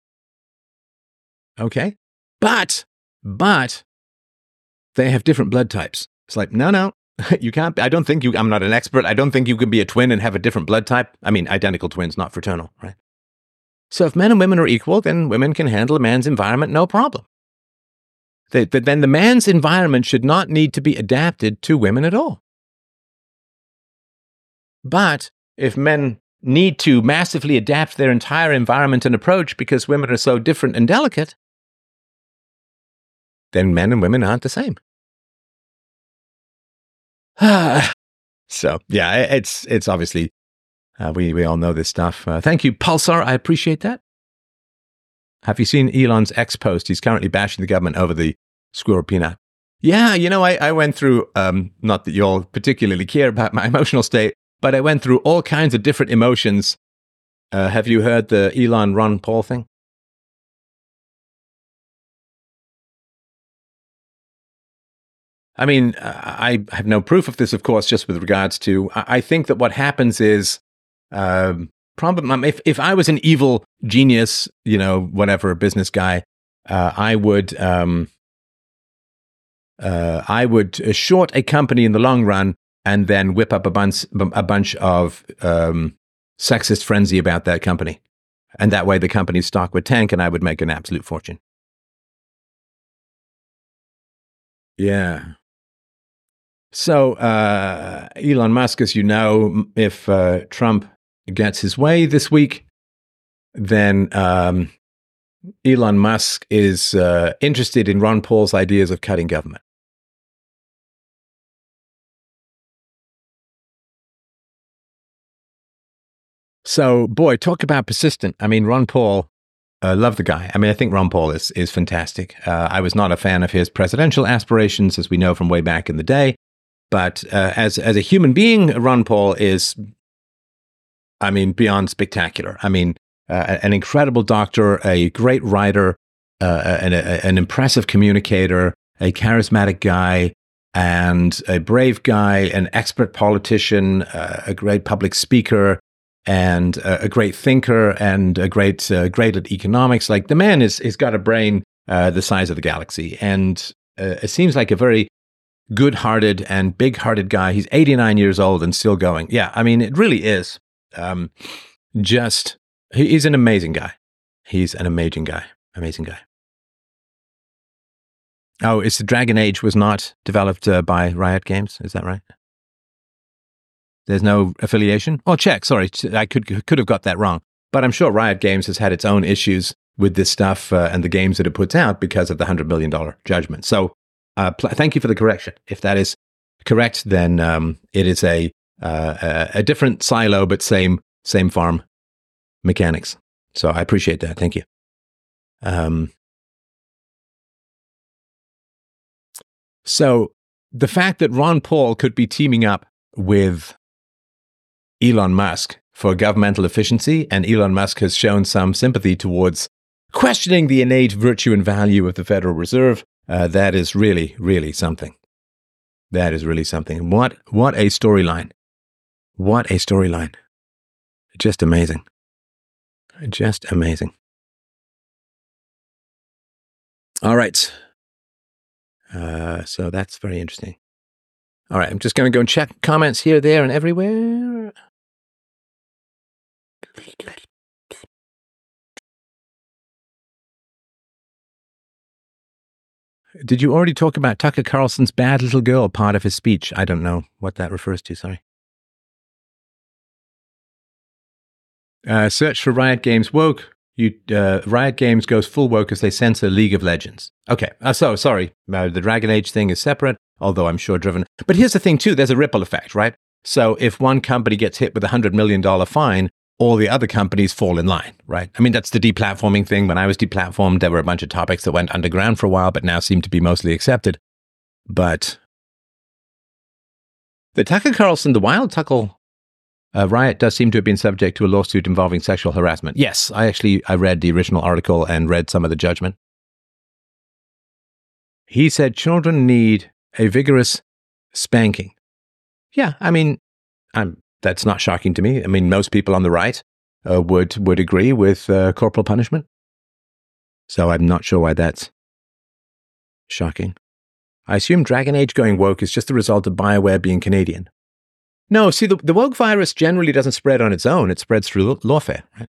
Okay? But, but, they have different blood types. It's like, no, no. You can't, I don't think you, I'm not an expert. I don't think you can be a twin and have a different blood type. I mean, identical twins, not fraternal, right? So if men and women are equal, then women can handle a man's environment, no problem. They, but then the man's environment should not need to be adapted to women at all. But if men need to massively adapt their entire environment and approach because women are so different and delicate, then men and women aren't the same. So, yeah, it's it's obviously, uh, we, we all know this stuff. Uh, thank you, Pulsar. I appreciate that. Have you seen Elon's X post? He's currently bashing the government over the squirrel peanut. Yeah, you know, I, I went through, um, not that you all particularly care about my emotional state, but I went through all kinds of different emotions. Uh, have you heard the Elon Ron Paul thing? I mean, I have no proof of this, of course, just with regards to, I think that what happens is, um, probably, if, if I was an evil genius, you know, whatever, business guy, uh, I would, um, uh, I would short a company in the long run and then whip up a bunch, a bunch of um, sexist frenzy about that company. And that way the company's stock would tank and I would make an absolute fortune. Yeah. So, uh, Elon Musk, as you know, if uh, Trump gets his way this week, then um, Elon Musk is uh, interested in Ron Paul's ideas of cutting government. So, boy, talk about persistent. I mean, Ron Paul, uh, love the guy. I mean, I think Ron Paul is, is fantastic. Uh, I was not a fan of his presidential aspirations, as we know from way back in the day. But uh, as as a human being, Ron Paul is, I mean, beyond spectacular. I mean, uh, an incredible doctor, a great writer, uh, an, a, an impressive communicator, a charismatic guy, and a brave guy, an expert politician, uh, a great public speaker, and uh, a great thinker, and a great uh, great at economics. Like, the man is, he's got a brain uh, the size of the galaxy, and uh, it seems like a very good-hearted and big-hearted guy. He's eighty-nine years old and still going. Yeah, I mean, it really is um, just, he, he's an amazing guy. He's an amazing guy. Amazing guy. Oh, it's the Dragon Age was not developed uh, by Riot Games. Is that right? There's no affiliation? Oh, check. Sorry. I could could have got that wrong. But I'm sure Riot Games has had its own issues with this stuff uh, and the games that it puts out because of the one hundred million dollars judgment. So uh, pl- thank you for the correction. If that is correct, then um, it is a, uh, a a different silo, but same same farm mechanics. So I appreciate that. Thank you. Um, so the fact that Ron Paul could be teaming up with Elon Musk for governmental efficiency, and Elon Musk has shown some sympathy towards questioning the innate virtue and value of the Federal Reserve, uh, that is really, really something. That is really something. What, what a storyline. What a storyline. Just amazing. Just amazing. All right. Uh, so that's very interesting. All right, I'm just going to go and check comments here, there, and everywhere. Did you already talk about Tucker Carlson's bad little girl part of his speech? I don't know what that refers to, sorry. Uh, search for Riot Games woke. You, uh, Riot Games goes full woke as they censor League of Legends. Okay, uh, so sorry, uh, the Dragon Age thing is separate, although I'm sure driven. But here's the thing too, there's a ripple effect, right? So if one company gets hit with a one hundred million dollars fine, all the other companies fall in line, right? I mean, that's the deplatforming thing. When I was deplatformed, there were a bunch of topics that went underground for a while, but now seem to be mostly accepted. But the Tucker Carlson, the Wild Tuckle uh, riot does seem to have been subject to a lawsuit involving sexual harassment. Yes, I actually, I read the original article and read some of the judgment. He said children need a vigorous spanking. Yeah, I mean, I'm, that's not shocking to me. I mean, most people on the right uh, would would agree with uh, corporal punishment. So I'm not sure why that's shocking. I assume Dragon Age going woke is just the result of BioWare being Canadian. No, see, the, the woke virus generally doesn't spread on its own. It spreads through lawfare, right?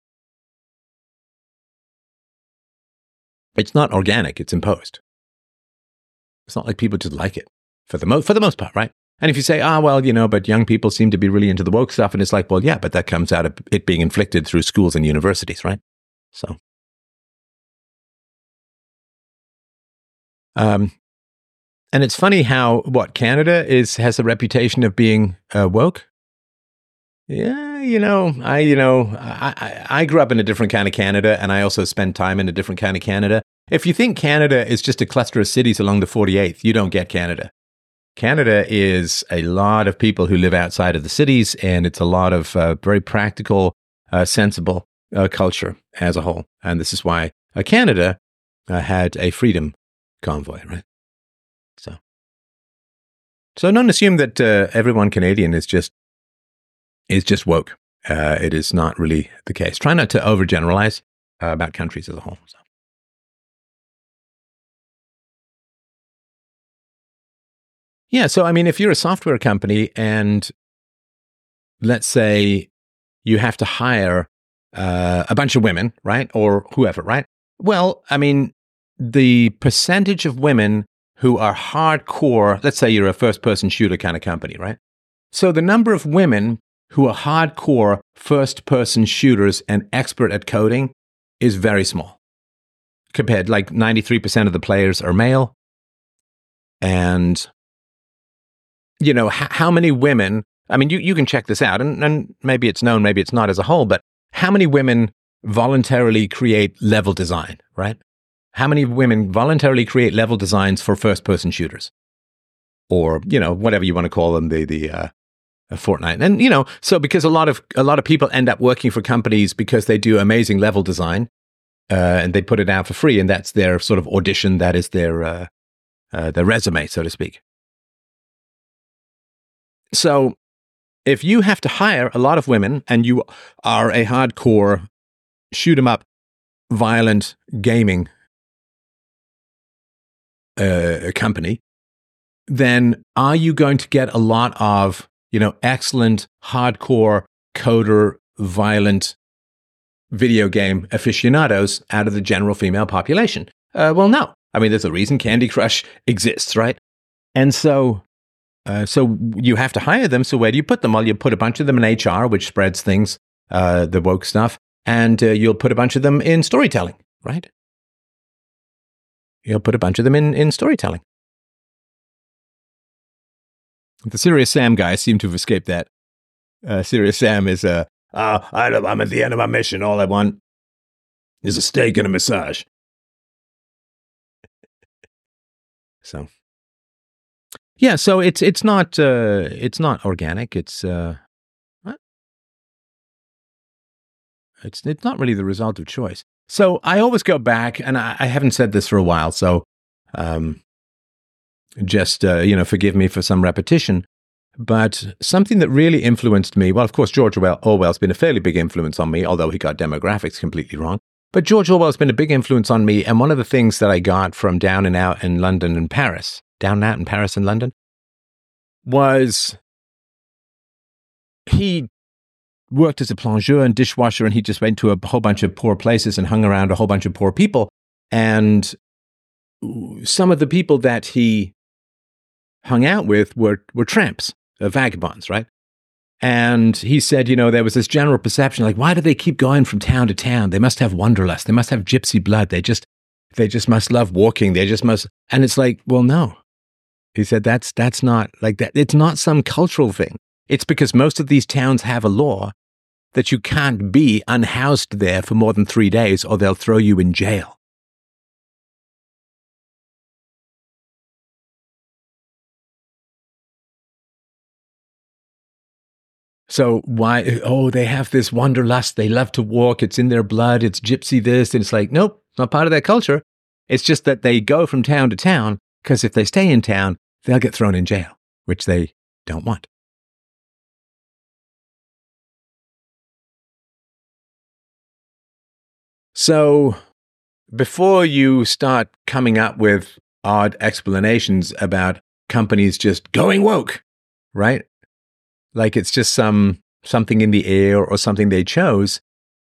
It's not organic. It's imposed. It's not like people just like it for the, mo- for the most part, right? And if you say, ah, well, you know, but young people seem to be really into the woke stuff, and it's like, well, yeah, but that comes out of it being inflicted through schools and universities, right? So, um, and it's funny how, what, Canada is has a reputation of being uh, woke? Yeah, you know, I, you know, I, I, I grew up in a different kind of Canada, and I also spent time in a different kind of Canada. If you think Canada is just a cluster of cities along the forty-eighth, you don't get Canada. Canada is a lot of people who live outside of the cities, and it's a lot of uh, very practical, uh, sensible uh, culture as a whole. And this is why uh, Canada uh, had a freedom convoy, right? So, so don't assume that uh, everyone Canadian is just is just woke. Uh, it is not really the case. Try not to overgeneralize uh, about countries as a whole. So. Yeah, so I mean, if you're a software company and let's say you have to hire uh, a bunch of women, right? Or whoever, right? Well, I mean, the percentage of women who are hardcore, let's say you're a first-person shooter kind of company, right? So the number of women who are hardcore first-person shooters and expert at coding is very small. Compared, like ninety-three percent of the players are male. And you know, h- how many women, I mean, you, you can check this out, and, and maybe it's known, maybe it's not as a whole, but how many women voluntarily create level design, right? How many women voluntarily create level designs for first-person shooters? Or, you know, whatever you want to call them, the, the uh, Fortnite. And, you know, so because a lot of a lot of people end up working for companies because they do amazing level design, uh, and they put it out for free, and that's their sort of audition, that is their, uh, uh, their resume, so to speak. So if you have to hire a lot of women and you are a hardcore shoot 'em up, violent gaming uh, company, then are you going to get a lot of, you know, excellent, hardcore, coder, violent video game aficionados out of the general female population? Uh, well, no. I mean, there's a reason Candy Crush exists, right? And so, uh, so you have to hire them. So where do you put them? Well, you put a bunch of them in H R, which spreads things, uh, the woke stuff, and uh, you'll put a bunch of them in storytelling, right? You'll put a bunch of them in, in storytelling. The Serious Sam guys seem to have escaped that. Uh, Serious Sam is, uh, uh, I'm at the end of my mission. All I want is a steak and a massage. So, yeah, so it's it's not uh, it's not organic. It's uh, it's it's not really the result of choice. So I always go back, and I, I haven't said this for a while. So, um, just uh, you know, forgive me for some repetition. But something that really influenced me, well, of course, George Orwell's been a fairly big influence on me, although he got demographics completely wrong. But George Orwell's been a big influence on me, and one of the things that I got from Down and Out in London and Paris, Down and Out in Paris and London, was he worked as a plongeur and dishwasher, and he just went to a whole bunch of poor places and hung around a whole bunch of poor people. And some of the people that he hung out with were, were tramps, uh, vagabonds, right? And he said, you know, there was this general perception, like, why do they keep going from town to town? They must have wanderlust. They must have gypsy blood. They just, they just must love walking. They just must. And it's like, well, no. He said, that's, that's not like that. It's not some cultural thing. It's because most of these towns have a law that you can't be unhoused there for more than three days or they'll throw you in jail. So why, oh, they have this wanderlust. They love to walk. It's in their blood. It's gypsy this. And it's like, nope, it's not part of their culture. It's just that they go from town to town because if they stay in town, they'll get thrown in jail, which they don't want. So before you start coming up with odd explanations about companies just going woke, right? Like it's just some something in the air or something they chose.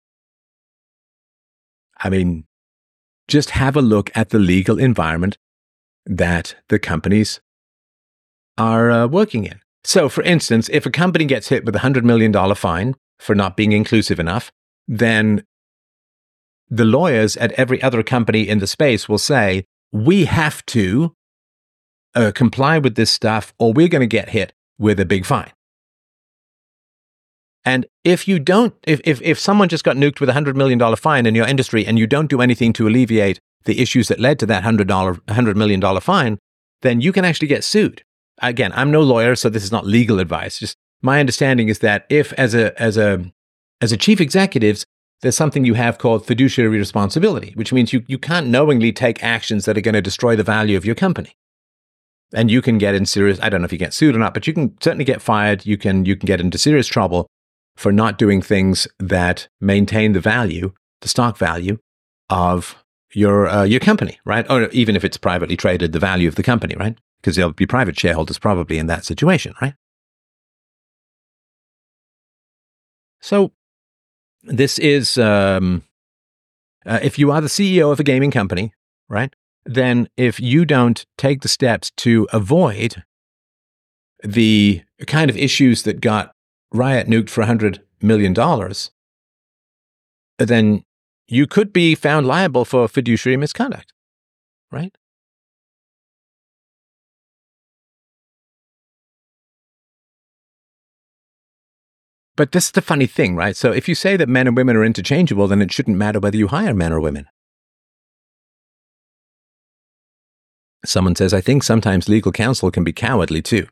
I mean, just have a look at the legal environment that the companies are uh, working in. So, for instance, if a company gets hit with a one hundred million dollars fine for not being inclusive enough, then the lawyers at every other company in the space will say, we have to uh, comply with this stuff or we're going to get hit with a big fine. And if you don't, if, if, if someone just got nuked with a one hundred million dollars fine in your industry and you don't do anything to alleviate the issues that led to that one hundred million dollars fine, then you can actually get sued. Again, I'm no lawyer, so this is not legal advice. Just my understanding is that if, as a, as a, as a chief executive, there's something you have called fiduciary responsibility, which means you, you can't knowingly take actions that are going to destroy the value of your company. And you can get in serious, I don't know if you get sued or not, but you can certainly get fired. You can, you can get into serious trouble for not doing things that maintain the value, the stock value of your uh, your company, right? Or even if it's privately traded, the value of the company, right? Because there'll be private shareholders probably in that situation, right? So this is, um, uh, if you are the C E O of a gaming company, right? Then if you don't take the steps to avoid the kind of issues that got Riot nuked for one hundred million dollars, then you could be found liable for fiduciary misconduct, right? But this is the funny thing, right? So if you say that men and women are interchangeable, then it shouldn't matter whether you hire men or women. Someone says, I think sometimes legal counsel can be cowardly too.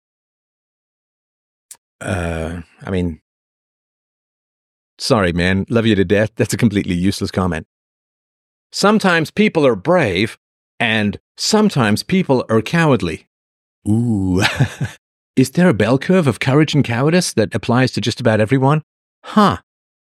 Uh, I mean, sorry, man. Love you to death. That's a completely useless comment. Sometimes people are brave and sometimes people are cowardly. Ooh. Is there a bell curve of courage and cowardice that applies to just about everyone? Huh.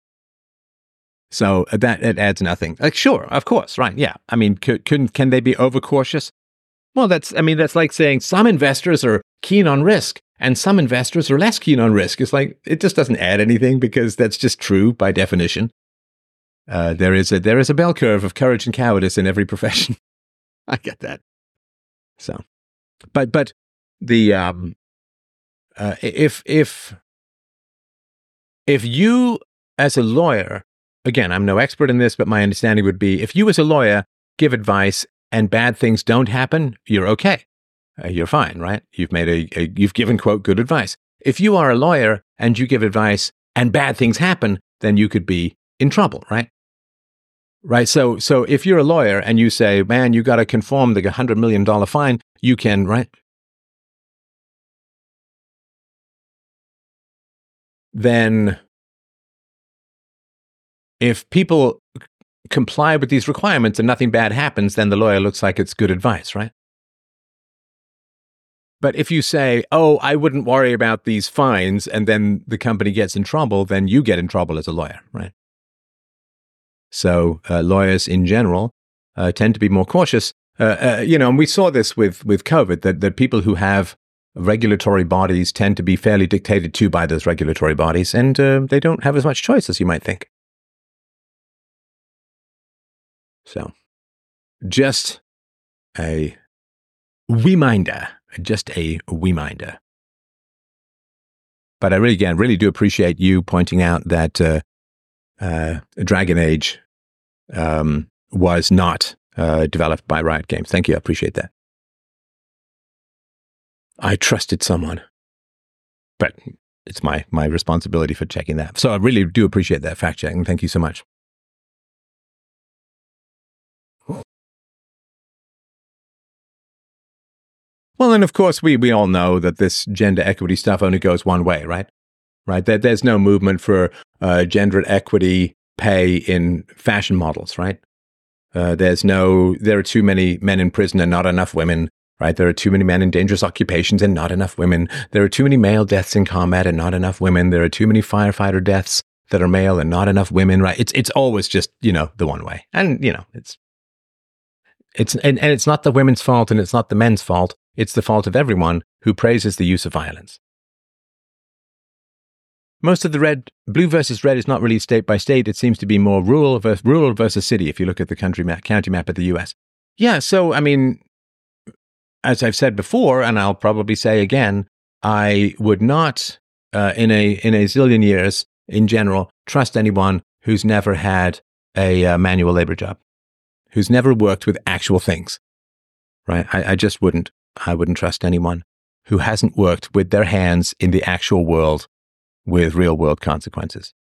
So that it adds nothing. Like, sure, of course, right? Yeah. I mean, could, can can they be overcautious? Well, that's, I mean, that's like saying some investors are keen on risk and some investors are less keen on risk. It's like, it just doesn't add anything because that's just true by definition. Uh, there is a, there is a bell curve of courage and cowardice in every profession. I get that. So, but, but the, um, uh, if, if, if you as a lawyer, again, I'm no expert in this, but my understanding would be if you as a lawyer give advice and bad things don't happen, you're okay. Uh, you're fine, right? You've made a, a, you've given, quote, good advice. If you are a lawyer and you give advice and bad things happen, then you could be in trouble, right? Right. So, so if you're a lawyer and you say, man, you got to conform the one hundred million dollars fine, you can, right? Then if people comply with these requirements and nothing bad happens, then the lawyer looks like it's good advice, right? But if you say, oh, I wouldn't worry about these fines, and then the company gets in trouble, then you get in trouble as a lawyer, right? So uh, lawyers in general uh, tend to be more cautious. Uh, uh, you know, and we saw this with, with COVID, that, that people who have regulatory bodies tend to be fairly dictated to by those regulatory bodies, and uh, they don't have as much choice as you might think. So, just a reminder, just a reminder. But I really, again, really do appreciate you pointing out that uh, uh, Dragon Age um, was not uh, developed by Riot Games. Thank you. I appreciate that. I trusted someone, but it's my my responsibility for checking that. So I really do appreciate that fact checking. Thank you so much. Well, and of course, we we all know that this gender equity stuff only goes one way, right? Right. There, there's no movement for uh, gender equity pay in fashion models, right? Uh, there's no. There are too many men in prison and not enough women. Right. There are too many men in dangerous occupations and not enough women. There are too many male deaths in combat and not enough women. There are too many firefighter deaths that are male and not enough women. Right. It's it's always just, you know, the one way. And, you know, it's it's and, and it's not the women's fault and it's not the men's fault. It's the fault of everyone who praises the use of violence. Most of the red, blue versus red is not really state by state. It seems to be more rural versus, rural versus city if you look at the country map, county map of the U S. Yeah. So, I mean, as I've said before, and I'll probably say again, I would not, uh, in a in a zillion years, in general, trust anyone who's never had a uh, manual labor job, who's never worked with actual things, right? I, I just wouldn't. I wouldn't trust anyone who hasn't worked with their hands in the actual world with real world consequences.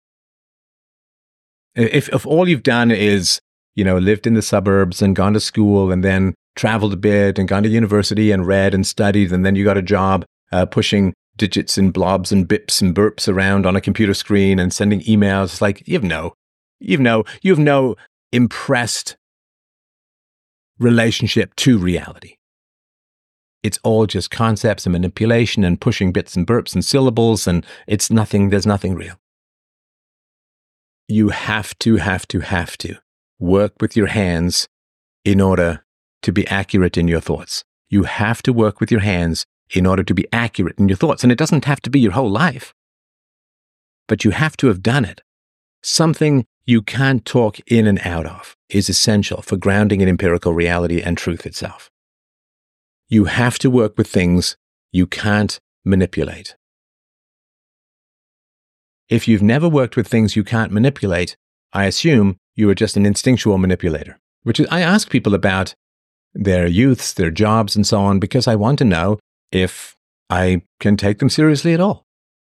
If if all you've done is, you know, lived in the suburbs and gone to school and then traveled a bit and gone to university and read and studied, and then you got a job uh, pushing digits and blobs and bips and burps around on a computer screen and sending emails. It's like, you have no, you have no, you have no impressed relationship to reality. It's all just concepts and manipulation and pushing bits and burps and syllables, and it's nothing, there's nothing real. You have to, have to, have to work with your hands in order to be accurate in your thoughts. You have to work with your hands in order to be accurate in your thoughts. And it doesn't have to be your whole life, but you have to have done it. Something you can't talk in and out of is essential for grounding in empirical reality and truth itself. You have to work with things you can't manipulate. If you've never worked with things you can't manipulate, I assume you are just an instinctual manipulator, which is, I ask people about their youths, their jobs, and so on, because I want to know if I can take them seriously at all.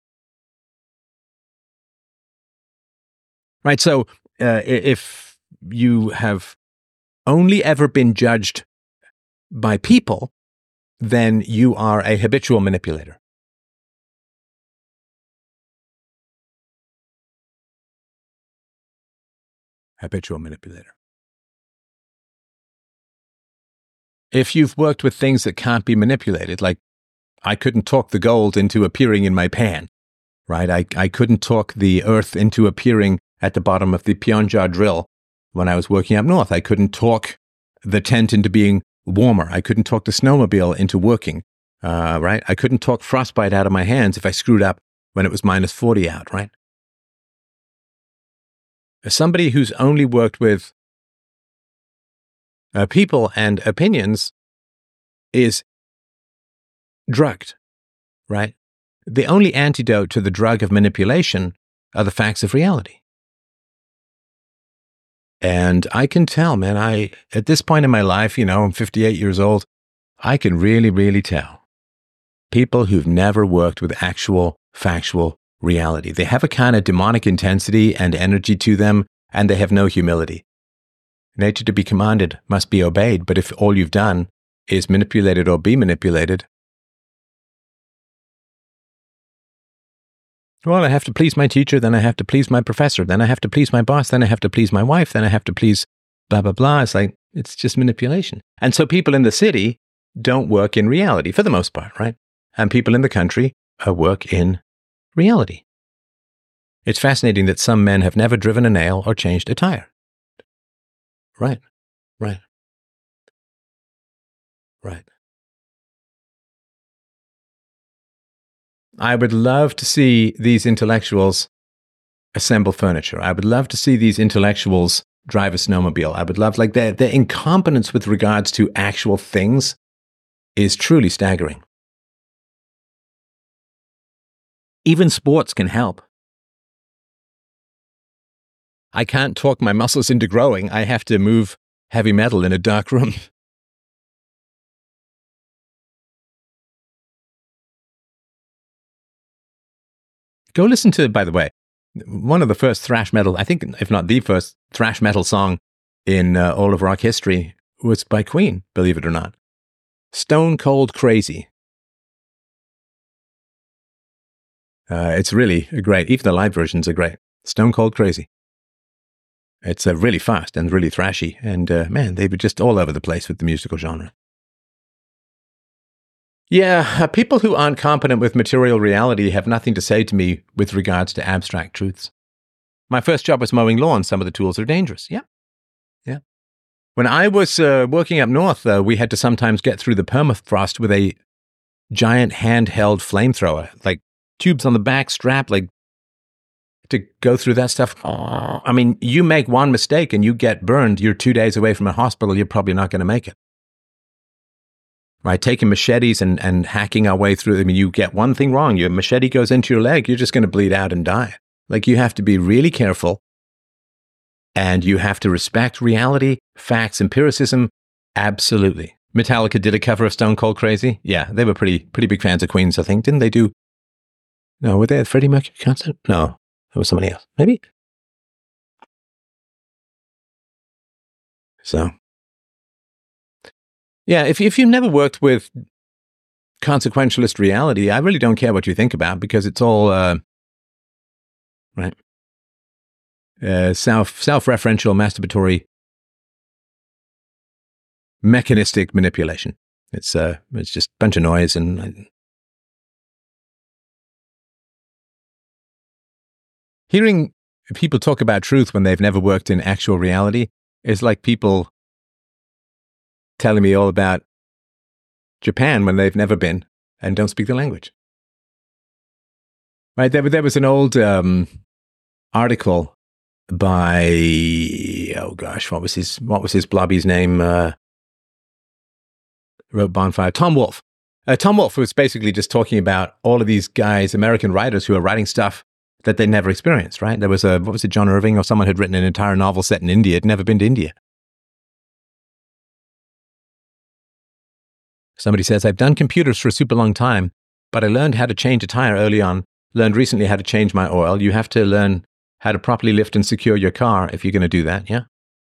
Right, so uh, if you have only ever been judged by people, then you are a habitual manipulator. Habitual manipulator. If you've worked with things that can't be manipulated, like I couldn't talk the gold into appearing in my pan, right? I, I couldn't talk the earth into appearing at the bottom of the Pyeongja drill when I was working up north. I couldn't talk the tent into being warmer. I couldn't talk the snowmobile into working, uh, right? I couldn't talk frostbite out of my hands if I screwed up when it was minus forty out, right? As somebody who's only worked with uh, people and opinions is drugged, right? The only antidote to the drug of manipulation are the facts of reality. And I can tell, man, I, at this point in my life, you know, I'm fifty-eight years old, I can really, really tell people who've never worked with actual factual reality. They have a kind of demonic intensity and energy to them, and they have no humility. Nature to be commanded must be obeyed, but if all you've done is manipulated or be manipulated, well, I have to please my teacher, then I have to please my professor, then I have to please my boss, then I have to please my wife, then I have to please blah, blah, blah. It's like, it's just manipulation. And so people in the city don't work in reality for the most part, right? And people in the country uh, work in reality. It's fascinating that some men have never driven a nail or changed a tire. Right, right, right. I would love to see these intellectuals assemble furniture. I would love to see these intellectuals drive a snowmobile. I would love, like, their, their incompetence with regards to actual things is truly staggering. Even sports can help. I can't talk my muscles into growing. I have to move heavy metal in a dark room. Go listen to, by the way, one of the first thrash metal, I think, if not the first thrash metal song in uh, all of rock history was by Queen, believe it or not. Stone Cold Crazy. Uh, it's really great. Even the live versions are great. Stone Cold Crazy. It's uh, really fast and really thrashy. And uh, man, they were just all over the place with the musical genre. Yeah, uh, people who aren't competent with material reality have nothing to say to me with regards to abstract truths. My first job was mowing lawns. Some of the tools are dangerous. Yeah, yeah. When I was uh, working up north, uh, we had to sometimes get through the permafrost with a giant handheld flamethrower, like tubes on the back, strapped, like to go through that stuff. Oh, I mean, you make one mistake and you get burned. You're two days away from a hospital. You're probably not going to make it. Right, taking machetes and, and hacking our way through. I mean, you get one thing wrong, your machete goes into your leg, you're just going to bleed out and die. Like, you have to be really careful, and you have to respect reality, facts, empiricism. Absolutely. Metallica did a cover of Stone Cold Crazy. Yeah, they were pretty pretty big fans of Queens, I think. Didn't they do? No, were they at Freddie Mercury concert? No, it was somebody else. Maybe. So. Yeah, if, if you've never worked with consequentialist reality, I really don't care what you think about, because it's all, uh, right, uh, self, self-referential, masturbatory, mechanistic manipulation. It's, uh, it's just a bunch of noise. And, and hearing people talk about truth when they've never worked in actual reality is like people telling me all about Japan when they've never been and don't speak the language. Right, there, there was an old um, article by, oh gosh, what was his what was his blobby's name? Uh, wrote Bonfire. Tom Wolfe. Uh, Tom Wolfe was basically just talking about all of these guys, American writers, who are writing stuff that they never experienced. Right, there was a what was it, John Irving or someone had written an entire novel set in India, had never been to India. Somebody says, I've done computers for a super long time, but I learned how to change a tire early on, learned recently how to change my oil. You have to learn how to properly lift and secure your car if you're going to do that, yeah?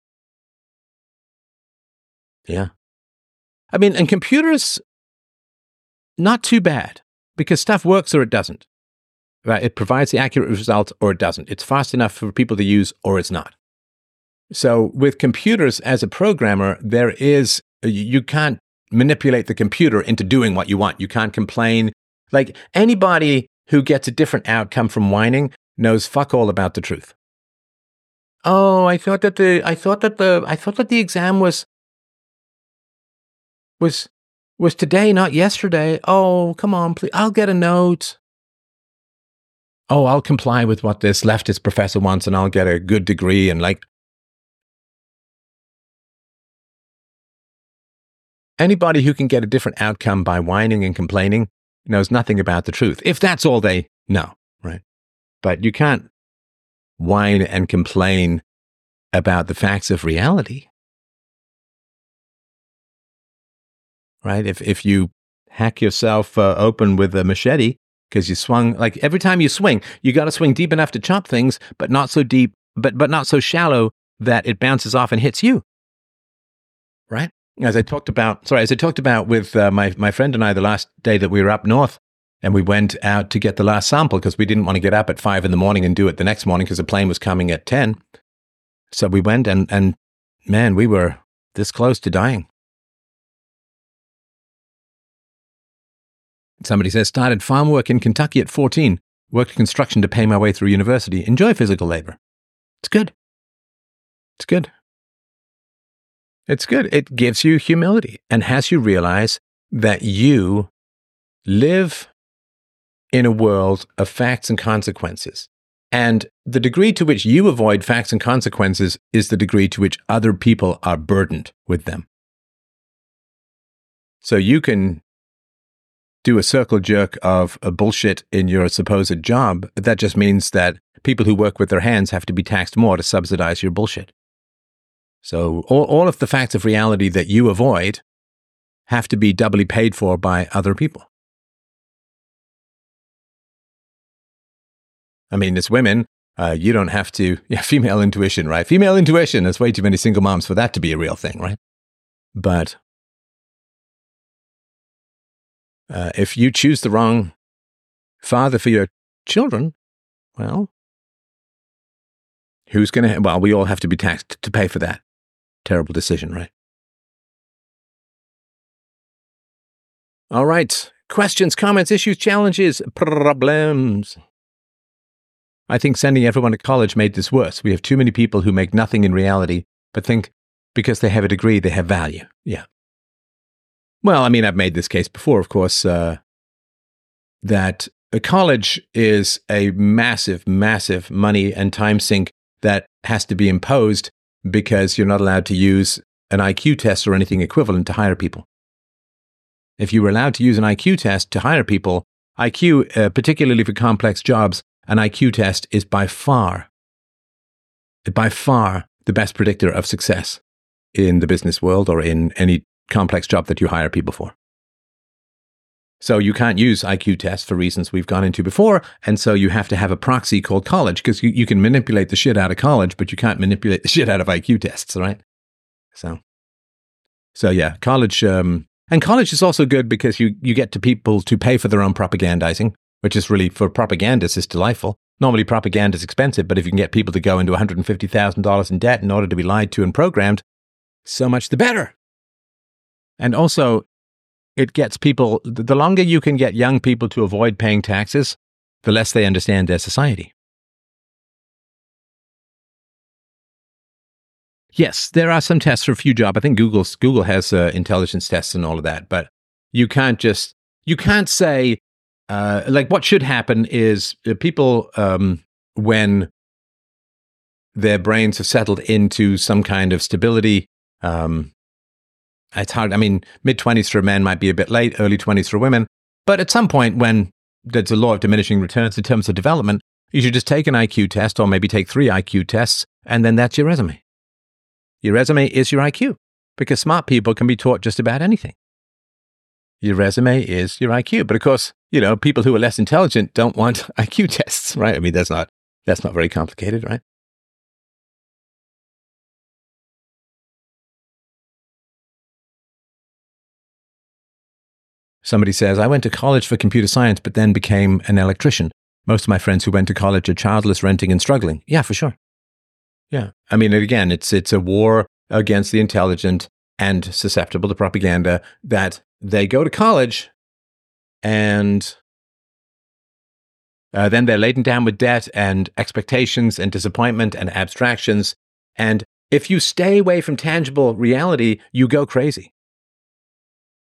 Yeah. I mean, and computers, not too bad, because stuff works or it doesn't. Right? It provides the accurate result or it doesn't. It's fast enough for people to use or it's not. So with computers as a programmer, there is, you can't manipulate the computer into doing what you want. You can't complain. Like, anybody who gets a different outcome from whining knows fuck all about the truth. Oh, I thought that the I thought that the I thought that the exam was Was was today not yesterday? Oh, come on, please. I'll get a note. Oh, I'll comply with what this leftist professor wants and I'll get a good degree and like. Anybody who can get a different outcome by whining and complaining knows nothing about the truth, if that's all they know, right? But you can't whine and complain about the facts of reality, right? If if you hack yourself uh, open with a machete because you swung, like every time you swing, you got to swing deep enough to chop things, but not so deep, but but not so shallow that it bounces off and hits you, right? As I talked about, sorry, as I talked about with uh, my my friend and I the last day that we were up north, and we went out to get the last sample because we didn't want to get up at five in the morning and do it the next morning because the plane was coming at ten. So we went and and man, we were this close to dying. Somebody says, started farm work in Kentucky at fourteen, worked construction to pay my way through university. Enjoy physical labor. It's good. It's good. It's good. It gives you humility and has you realize that you live in a world of facts and consequences. And the degree to which you avoid facts and consequences is the degree to which other people are burdened with them. So you can do a circle jerk of a bullshit in your supposed job. That just means that people who work with their hands have to be taxed more to subsidize your bullshit. So all, all of the facts of reality that you avoid have to be doubly paid for by other people. I mean, as women, uh, you don't have to, yeah, female intuition, right? Female intuition, there's way too many single moms for that to be a real thing, right? But uh, if you choose the wrong father for your children, well, who's going to, well, we all have to be taxed to pay for that terrible decision, right? All right. Questions, comments, issues, challenges, problems. I think sending everyone to college made this worse. We have too many people who make nothing in reality, but think because they have a degree, they have value. Yeah. Well, I mean, I've made this case before, of course, uh, that a college is a massive, massive money and time sink that has to be imposed because you're not allowed to use an I Q test or anything equivalent to hire people. If you were allowed to use an I Q test to hire people, I Q, uh, particularly for complex jobs, an I Q test is by far, by far the best predictor of success in the business world or in any complex job that you hire people for. So you can't use I Q tests for reasons we've gone into before, and so you have to have a proxy called college, because you, you can manipulate the shit out of college, but you can't manipulate the shit out of I Q tests, right? So, so yeah, college, um, and college is also good because you, you get to people to pay for their own propagandizing, which is really, for propagandists, is delightful. Normally propaganda is expensive, but if you can get people to go into one hundred fifty thousand dollars in debt in order to be lied to and programmed, so much the better. And also, it gets people, the longer you can get young people to avoid paying taxes, the less they understand their society. Yes, there are some tests for a few jobs. I think Google's, Google has uh, intelligence tests and all of that, but you can't just, you can't say, uh, like what should happen is uh, people, um, when their brains have settled into some kind of stability, um, it's hard. I mean, mid-twenties for men might be a bit late, early twenties for women. But at some point when there's a law of diminishing returns in terms of development, you should just take an I Q test or maybe take three I Q tests, and then that's your resume. Your resume is your I Q, because smart people can be taught just about anything. Your resume is your I Q. But of course, you know, people who are less intelligent don't want I Q tests, right? I mean, that's not, that's not very complicated, right? Somebody says, I went to college for computer science, but then became an electrician. Most of my friends who went to college are childless, renting, and struggling. Yeah, for sure. Yeah. I mean, again, it's it's a war against the intelligent and susceptible to propaganda that they go to college and uh, then they're laden down with debt and expectations and disappointment and abstractions. And if you stay away from tangible reality, you go crazy.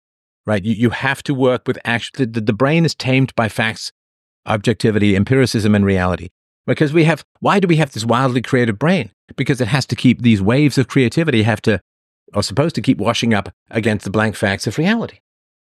right? You, you have to work with actually, the, the brain is tamed by facts, objectivity, empiricism, and reality. Because we have, why do we have this wildly creative brain? Because it has to keep, these waves of creativity have to, are supposed to keep washing up against the blank facts of reality.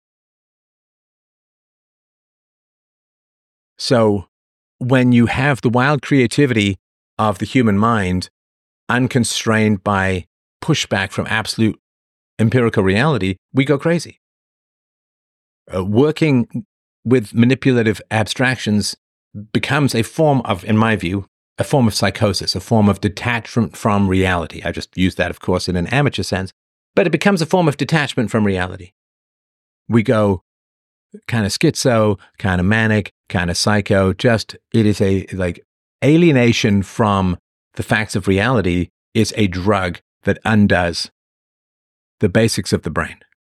So when you have the wild creativity of the human mind, unconstrained by pushback from absolute empirical reality, we go crazy. Uh, working with manipulative abstractions becomes a form of, in my view, a form of psychosis, a form of detachment from reality. I just use that, of course, in an amateur sense, but it becomes a form of detachment from reality. We go kind of schizo, kind of manic, kind of psycho, just, it is a, like, alienation from the facts of reality is a drug that undoes the basics of the brain.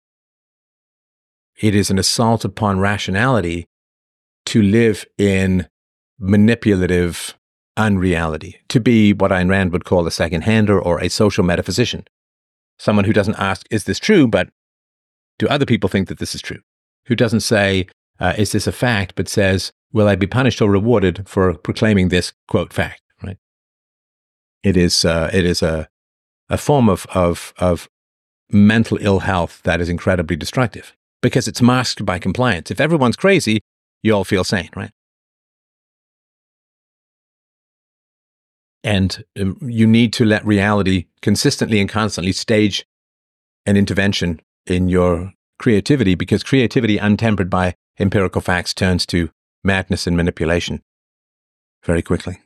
It is an assault upon rationality to live in manipulative unreality, to be what Ayn Rand would call a second-hander or a social metaphysician. Someone who doesn't ask, is this true, but do other people think that this is true? Who doesn't say, uh, is this a fact, but says, will I be punished or rewarded for proclaiming this, quote, fact, right? It is, uh, it is a, a form of, of, of mental ill health that is incredibly destructive because it's masked by compliance. If everyone's crazy, you all feel sane, right? And um, you need to let reality consistently and constantly stage an intervention in your creativity, because creativity untempered by empirical facts turns to madness and manipulation very quickly.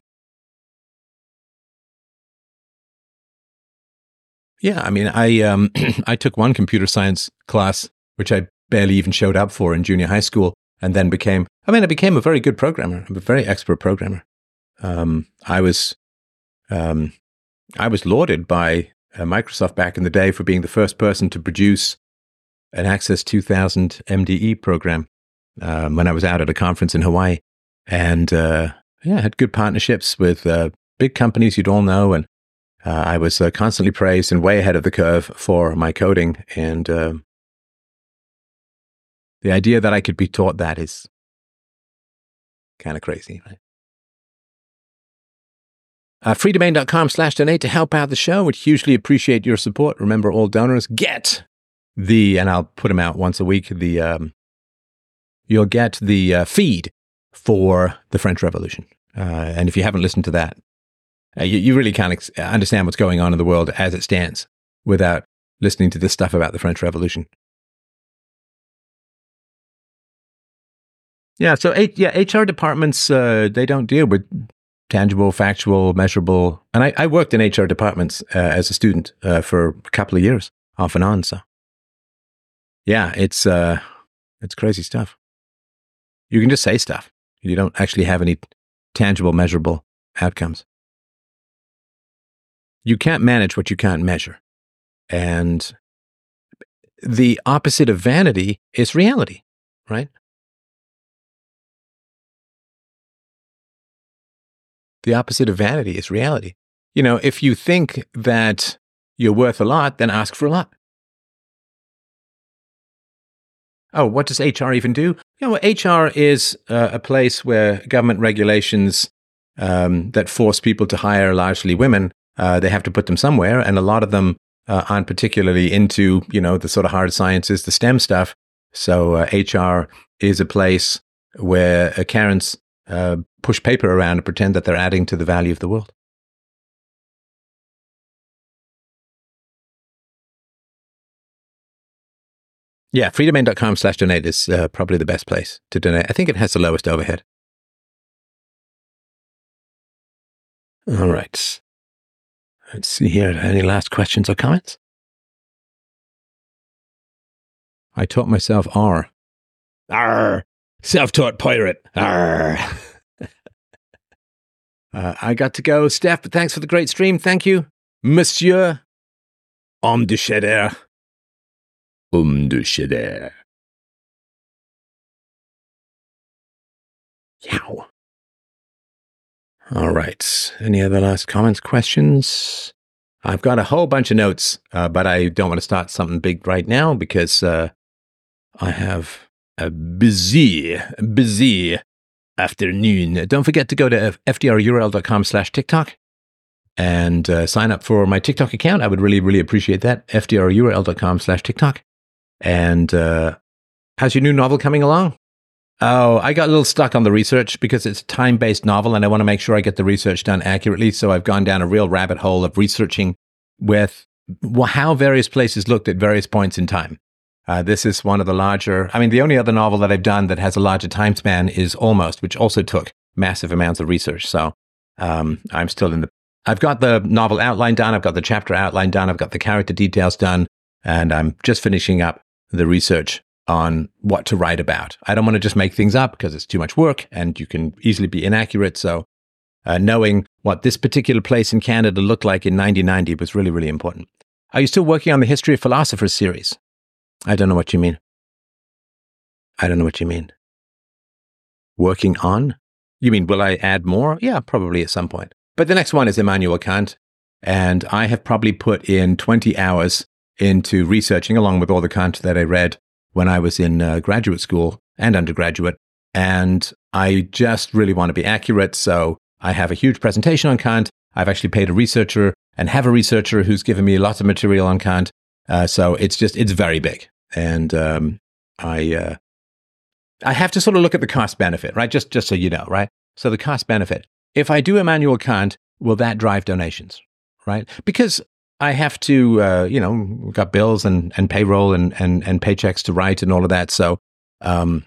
Yeah, I mean, I um, I took one computer science class, which I barely even showed up for in junior high school, and then became, I mean, I became a very good programmer. I'm a very expert programmer. Um, I was, um, I was lauded by uh, Microsoft back in the day for being the first person to produce an Access two thousand M D E program um, when I was out at a conference in Hawaii. And uh, yeah, I had good partnerships with uh, big companies you'd all know, and uh, I was uh, constantly praised and way ahead of the curve for my coding. And uh, the idea that I could be taught that is kind of crazy, right? Uh, freedomain.com slash donate to help out the show. Would hugely appreciate your support. Remember, all donors get the, and I'll put them out once a week, the, um, you'll get the uh, feed for the French Revolution. Uh, and if you haven't listened to that, uh, you, you really can't ex- understand what's going on in the world as it stands without listening to this stuff about the French Revolution. Yeah, so yeah, H R departments, uh, they don't deal with tangible, factual, measurable. And I, I worked in H R departments uh, as a student uh, for a couple of years, off and on. So yeah, it's uh, it's crazy stuff. You can just say stuff. You don't actually have any tangible, measurable outcomes. You can't manage what you can't measure. And the opposite of vanity is reality, right? The opposite of vanity is reality. You know, if you think that you're worth a lot, then ask for a lot. Oh, what does H R even do? You know, H R is uh, a place where government regulations um, that force people to hire largely women, uh, they have to put them somewhere, and a lot of them uh, aren't particularly into, you know, the sort of hard sciences, the STEM stuff. So uh, H R is a place where uh, Karens uh, push paper around and pretend that they're adding to the value of the world. Yeah, freedomain.com slash donate is uh, probably the best place to donate. I think it has the lowest overhead. All right. Let's see here. Any last questions or comments? I taught myself R. R. Self-taught pirate. R. uh, I got to go, Steph, but thanks for the great stream. Thank you, Monsieur Homme de Cheder. Homme de Cheder. Yow. All right. Any other last comments, questions? I've got a whole bunch of notes, uh, but I don't want to start something big right now because uh, I have a busy, busy afternoon. Don't forget to go to fdrurl.com slash TikTok and uh, sign up for my TikTok account. I would really, really appreciate that. fdrurl.com slash TikTok. And uh, how's your new novel coming along? Oh, I got a little stuck on the research because it's a time-based novel and I want to make sure I get the research done accurately. So I've gone down a real rabbit hole of researching with how various places looked at various points in time. Uh, this is one of the larger, I mean, the only other novel that I've done that has a larger time span is Almost, which also took massive amounts of research. So um, I'm still in the, I've got the novel outline done. I've got the chapter outline done. I've got the character details done. And I'm just finishing up the research on what to write about. I don't want to just make things up because it's too much work and you can easily be inaccurate. So uh, knowing what this particular place in Canada looked like in nineteen ninety was really, really important. Are you still working on the History of Philosophers series? I don't know what you mean. I don't know what you mean. Working on? You mean, will I add more? Yeah, probably at some point. But the next one is Immanuel Kant. And I have probably put in twenty hours into researching along with all the Kant that I read when I was in uh, graduate school and undergraduate. And I just really want to be accurate. So I have a huge presentation on Kant. I've actually paid a researcher and have a researcher who's given me lots of material on Kant. Uh, so it's just, it's very big. And um, I uh, I have to sort of look at the cost benefit, right? Just, just so you know, right? So the cost benefit. If I do Immanuel Kant, will that drive donations, right? Because I have to, uh, you know, we've got bills and, and payroll and, and, and paychecks to write and all of that. So, um,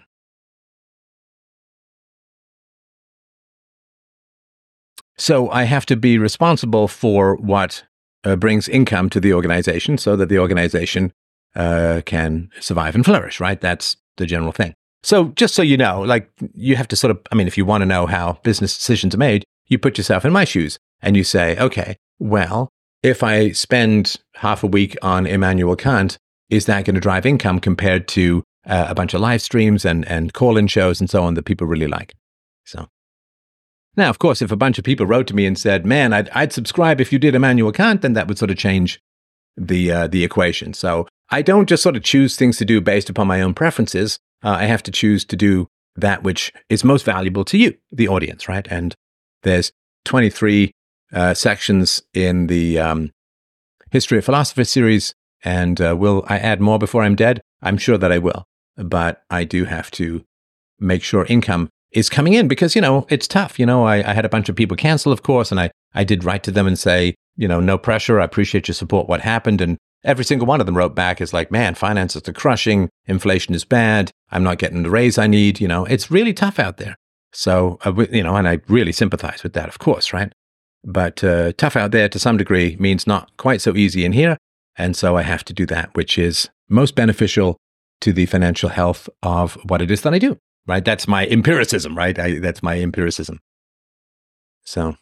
so I have to be responsible for what uh, brings income to the organization so that the organization uh, can survive and flourish, right? That's the general thing. So just so you know, like you have to sort of, I mean, if you want to know how business decisions are made, you put yourself in my shoes and you say, okay, well, if I spend half a week on Immanuel Kant, is that going to drive income compared to uh, a bunch of live streams and, and call-in shows and so on that people really like? So now, of course, if a bunch of people wrote to me and said, man, I'd, I'd subscribe if you did Immanuel Kant, then that would sort of change the uh, the equation. So I don't just sort of choose things to do based upon my own preferences. Uh, I have to choose to do that which is most valuable to you, the audience, right? And there's twenty-three Uh, sections in the um, History of Philosophy series, and uh, will I add more before I'm dead? I'm sure that I will, but I do have to make sure income is coming in because, you know, it's tough. You know, I, I had a bunch of people cancel, of course, and I, I did write to them and say, you know, no pressure. I appreciate your support. What happened? And every single one of them wrote back is like, man, finances are crushing. Inflation is bad. I'm not getting the raise I need. You know, it's really tough out there. So, uh, you know, and I really sympathize with that, of course, right? But uh, tough out there to some degree means not quite so easy in here. And so I have to do that, which is most beneficial to the financial health of what it is that I do, right? That's my empiricism, right? I, that's my empiricism. So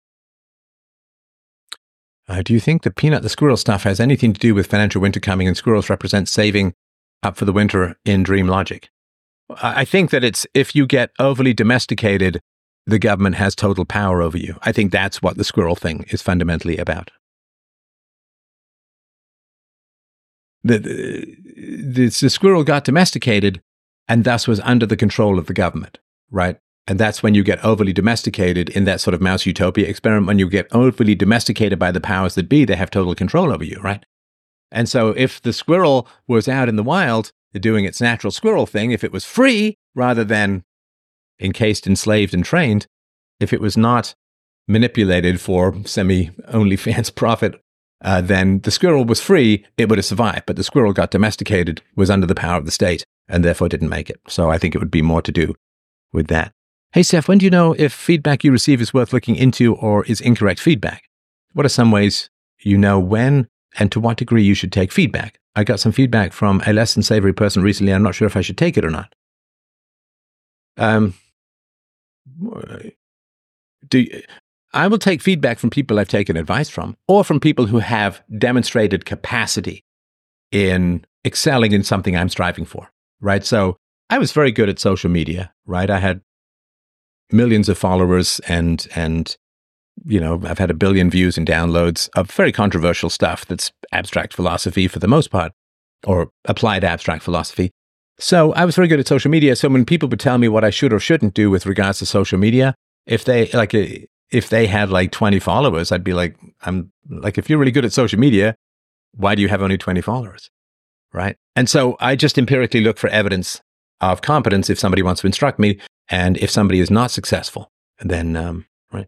uh, do you think the peanut the squirrel stuff has anything to do with financial winter coming and squirrels represent saving up for the winter in dream logic? I think that it's if you get overly domesticated, the government has total power over you. I think that's what the squirrel thing is fundamentally about. The, the, the squirrel got domesticated and thus was under the control of the government, right? And that's when you get overly domesticated in that sort of mouse utopia experiment. When you get overly domesticated by the powers that be, they have total control over you, right? And so if the squirrel was out in the wild doing its natural squirrel thing, if it was free rather than encased, enslaved, and trained, if it was not manipulated for semi-OnlyFans profit, uh, then the squirrel was free, it would have survived. But the squirrel got domesticated, was under the power of the state, and therefore didn't make it. So I think it would be more to do with that. Hey, Steph, when do you know if feedback you receive is worth looking into or is incorrect feedback? What are some ways you know when and to what degree you should take feedback? I got some feedback from a less than savory person recently. I'm not sure if I should take it or not. Um... Do you, I will take feedback from people I've taken advice from, or from people who have demonstrated capacity in excelling in something I'm striving for, right? So I was very good at social media, right? I had millions of followers and, and you know, I've had a billion views and downloads of very controversial stuff that's abstract philosophy for the most part, or applied abstract philosophy. So I was very good at social media. So when people would tell me what I should or shouldn't do with regards to social media, if they like, if they had like twenty followers, I'd be like, I'm like, if you're really good at social media, why do you have only twenty followers? Right. And so I just empirically look for evidence of competence if somebody wants to instruct me. And if somebody is not successful, then, um, right.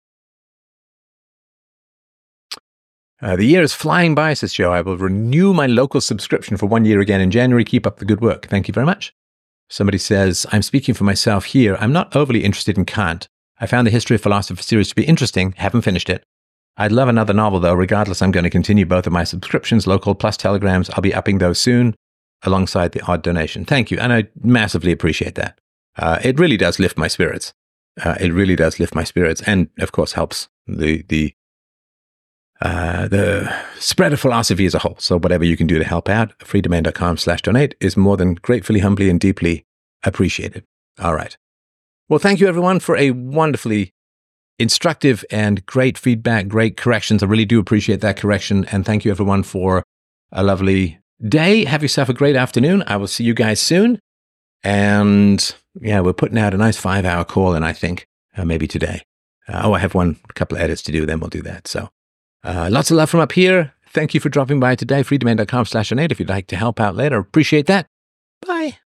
Uh, the year is flying by, says Joe. I will renew my local subscription for one year again in January. Keep up the good work. Thank you very much. Somebody says, I'm speaking for myself here. I'm not overly interested in Kant. I found the History of Philosophy series to be interesting. Haven't finished it. I'd love another novel, though. Regardless, I'm going to continue both of my subscriptions, local plus telegrams. I'll be upping those soon, alongside the odd donation. Thank you. And I massively appreciate that. Uh, it really does lift my spirits. Uh, it really does lift my spirits. And, of course, helps the the uh, the spread of philosophy as a whole. So whatever you can do to help out, freedomain.com slash donate is more than gratefully, humbly, and deeply appreciated. All right. Well, thank you, everyone, for a wonderfully instructive and great feedback, great corrections. I really do appreciate that correction. And thank you, everyone, for a lovely day. Have yourself a great afternoon. I will see you guys soon. And yeah, we're putting out a nice five hour call in, I think, uh, maybe today. Uh, oh, I have one a couple of edits to do, then we'll do that. So uh, lots of love from up here. Thank you for dropping by today. freedomain.com slash donate if you'd like to help out later. Appreciate that. Bye.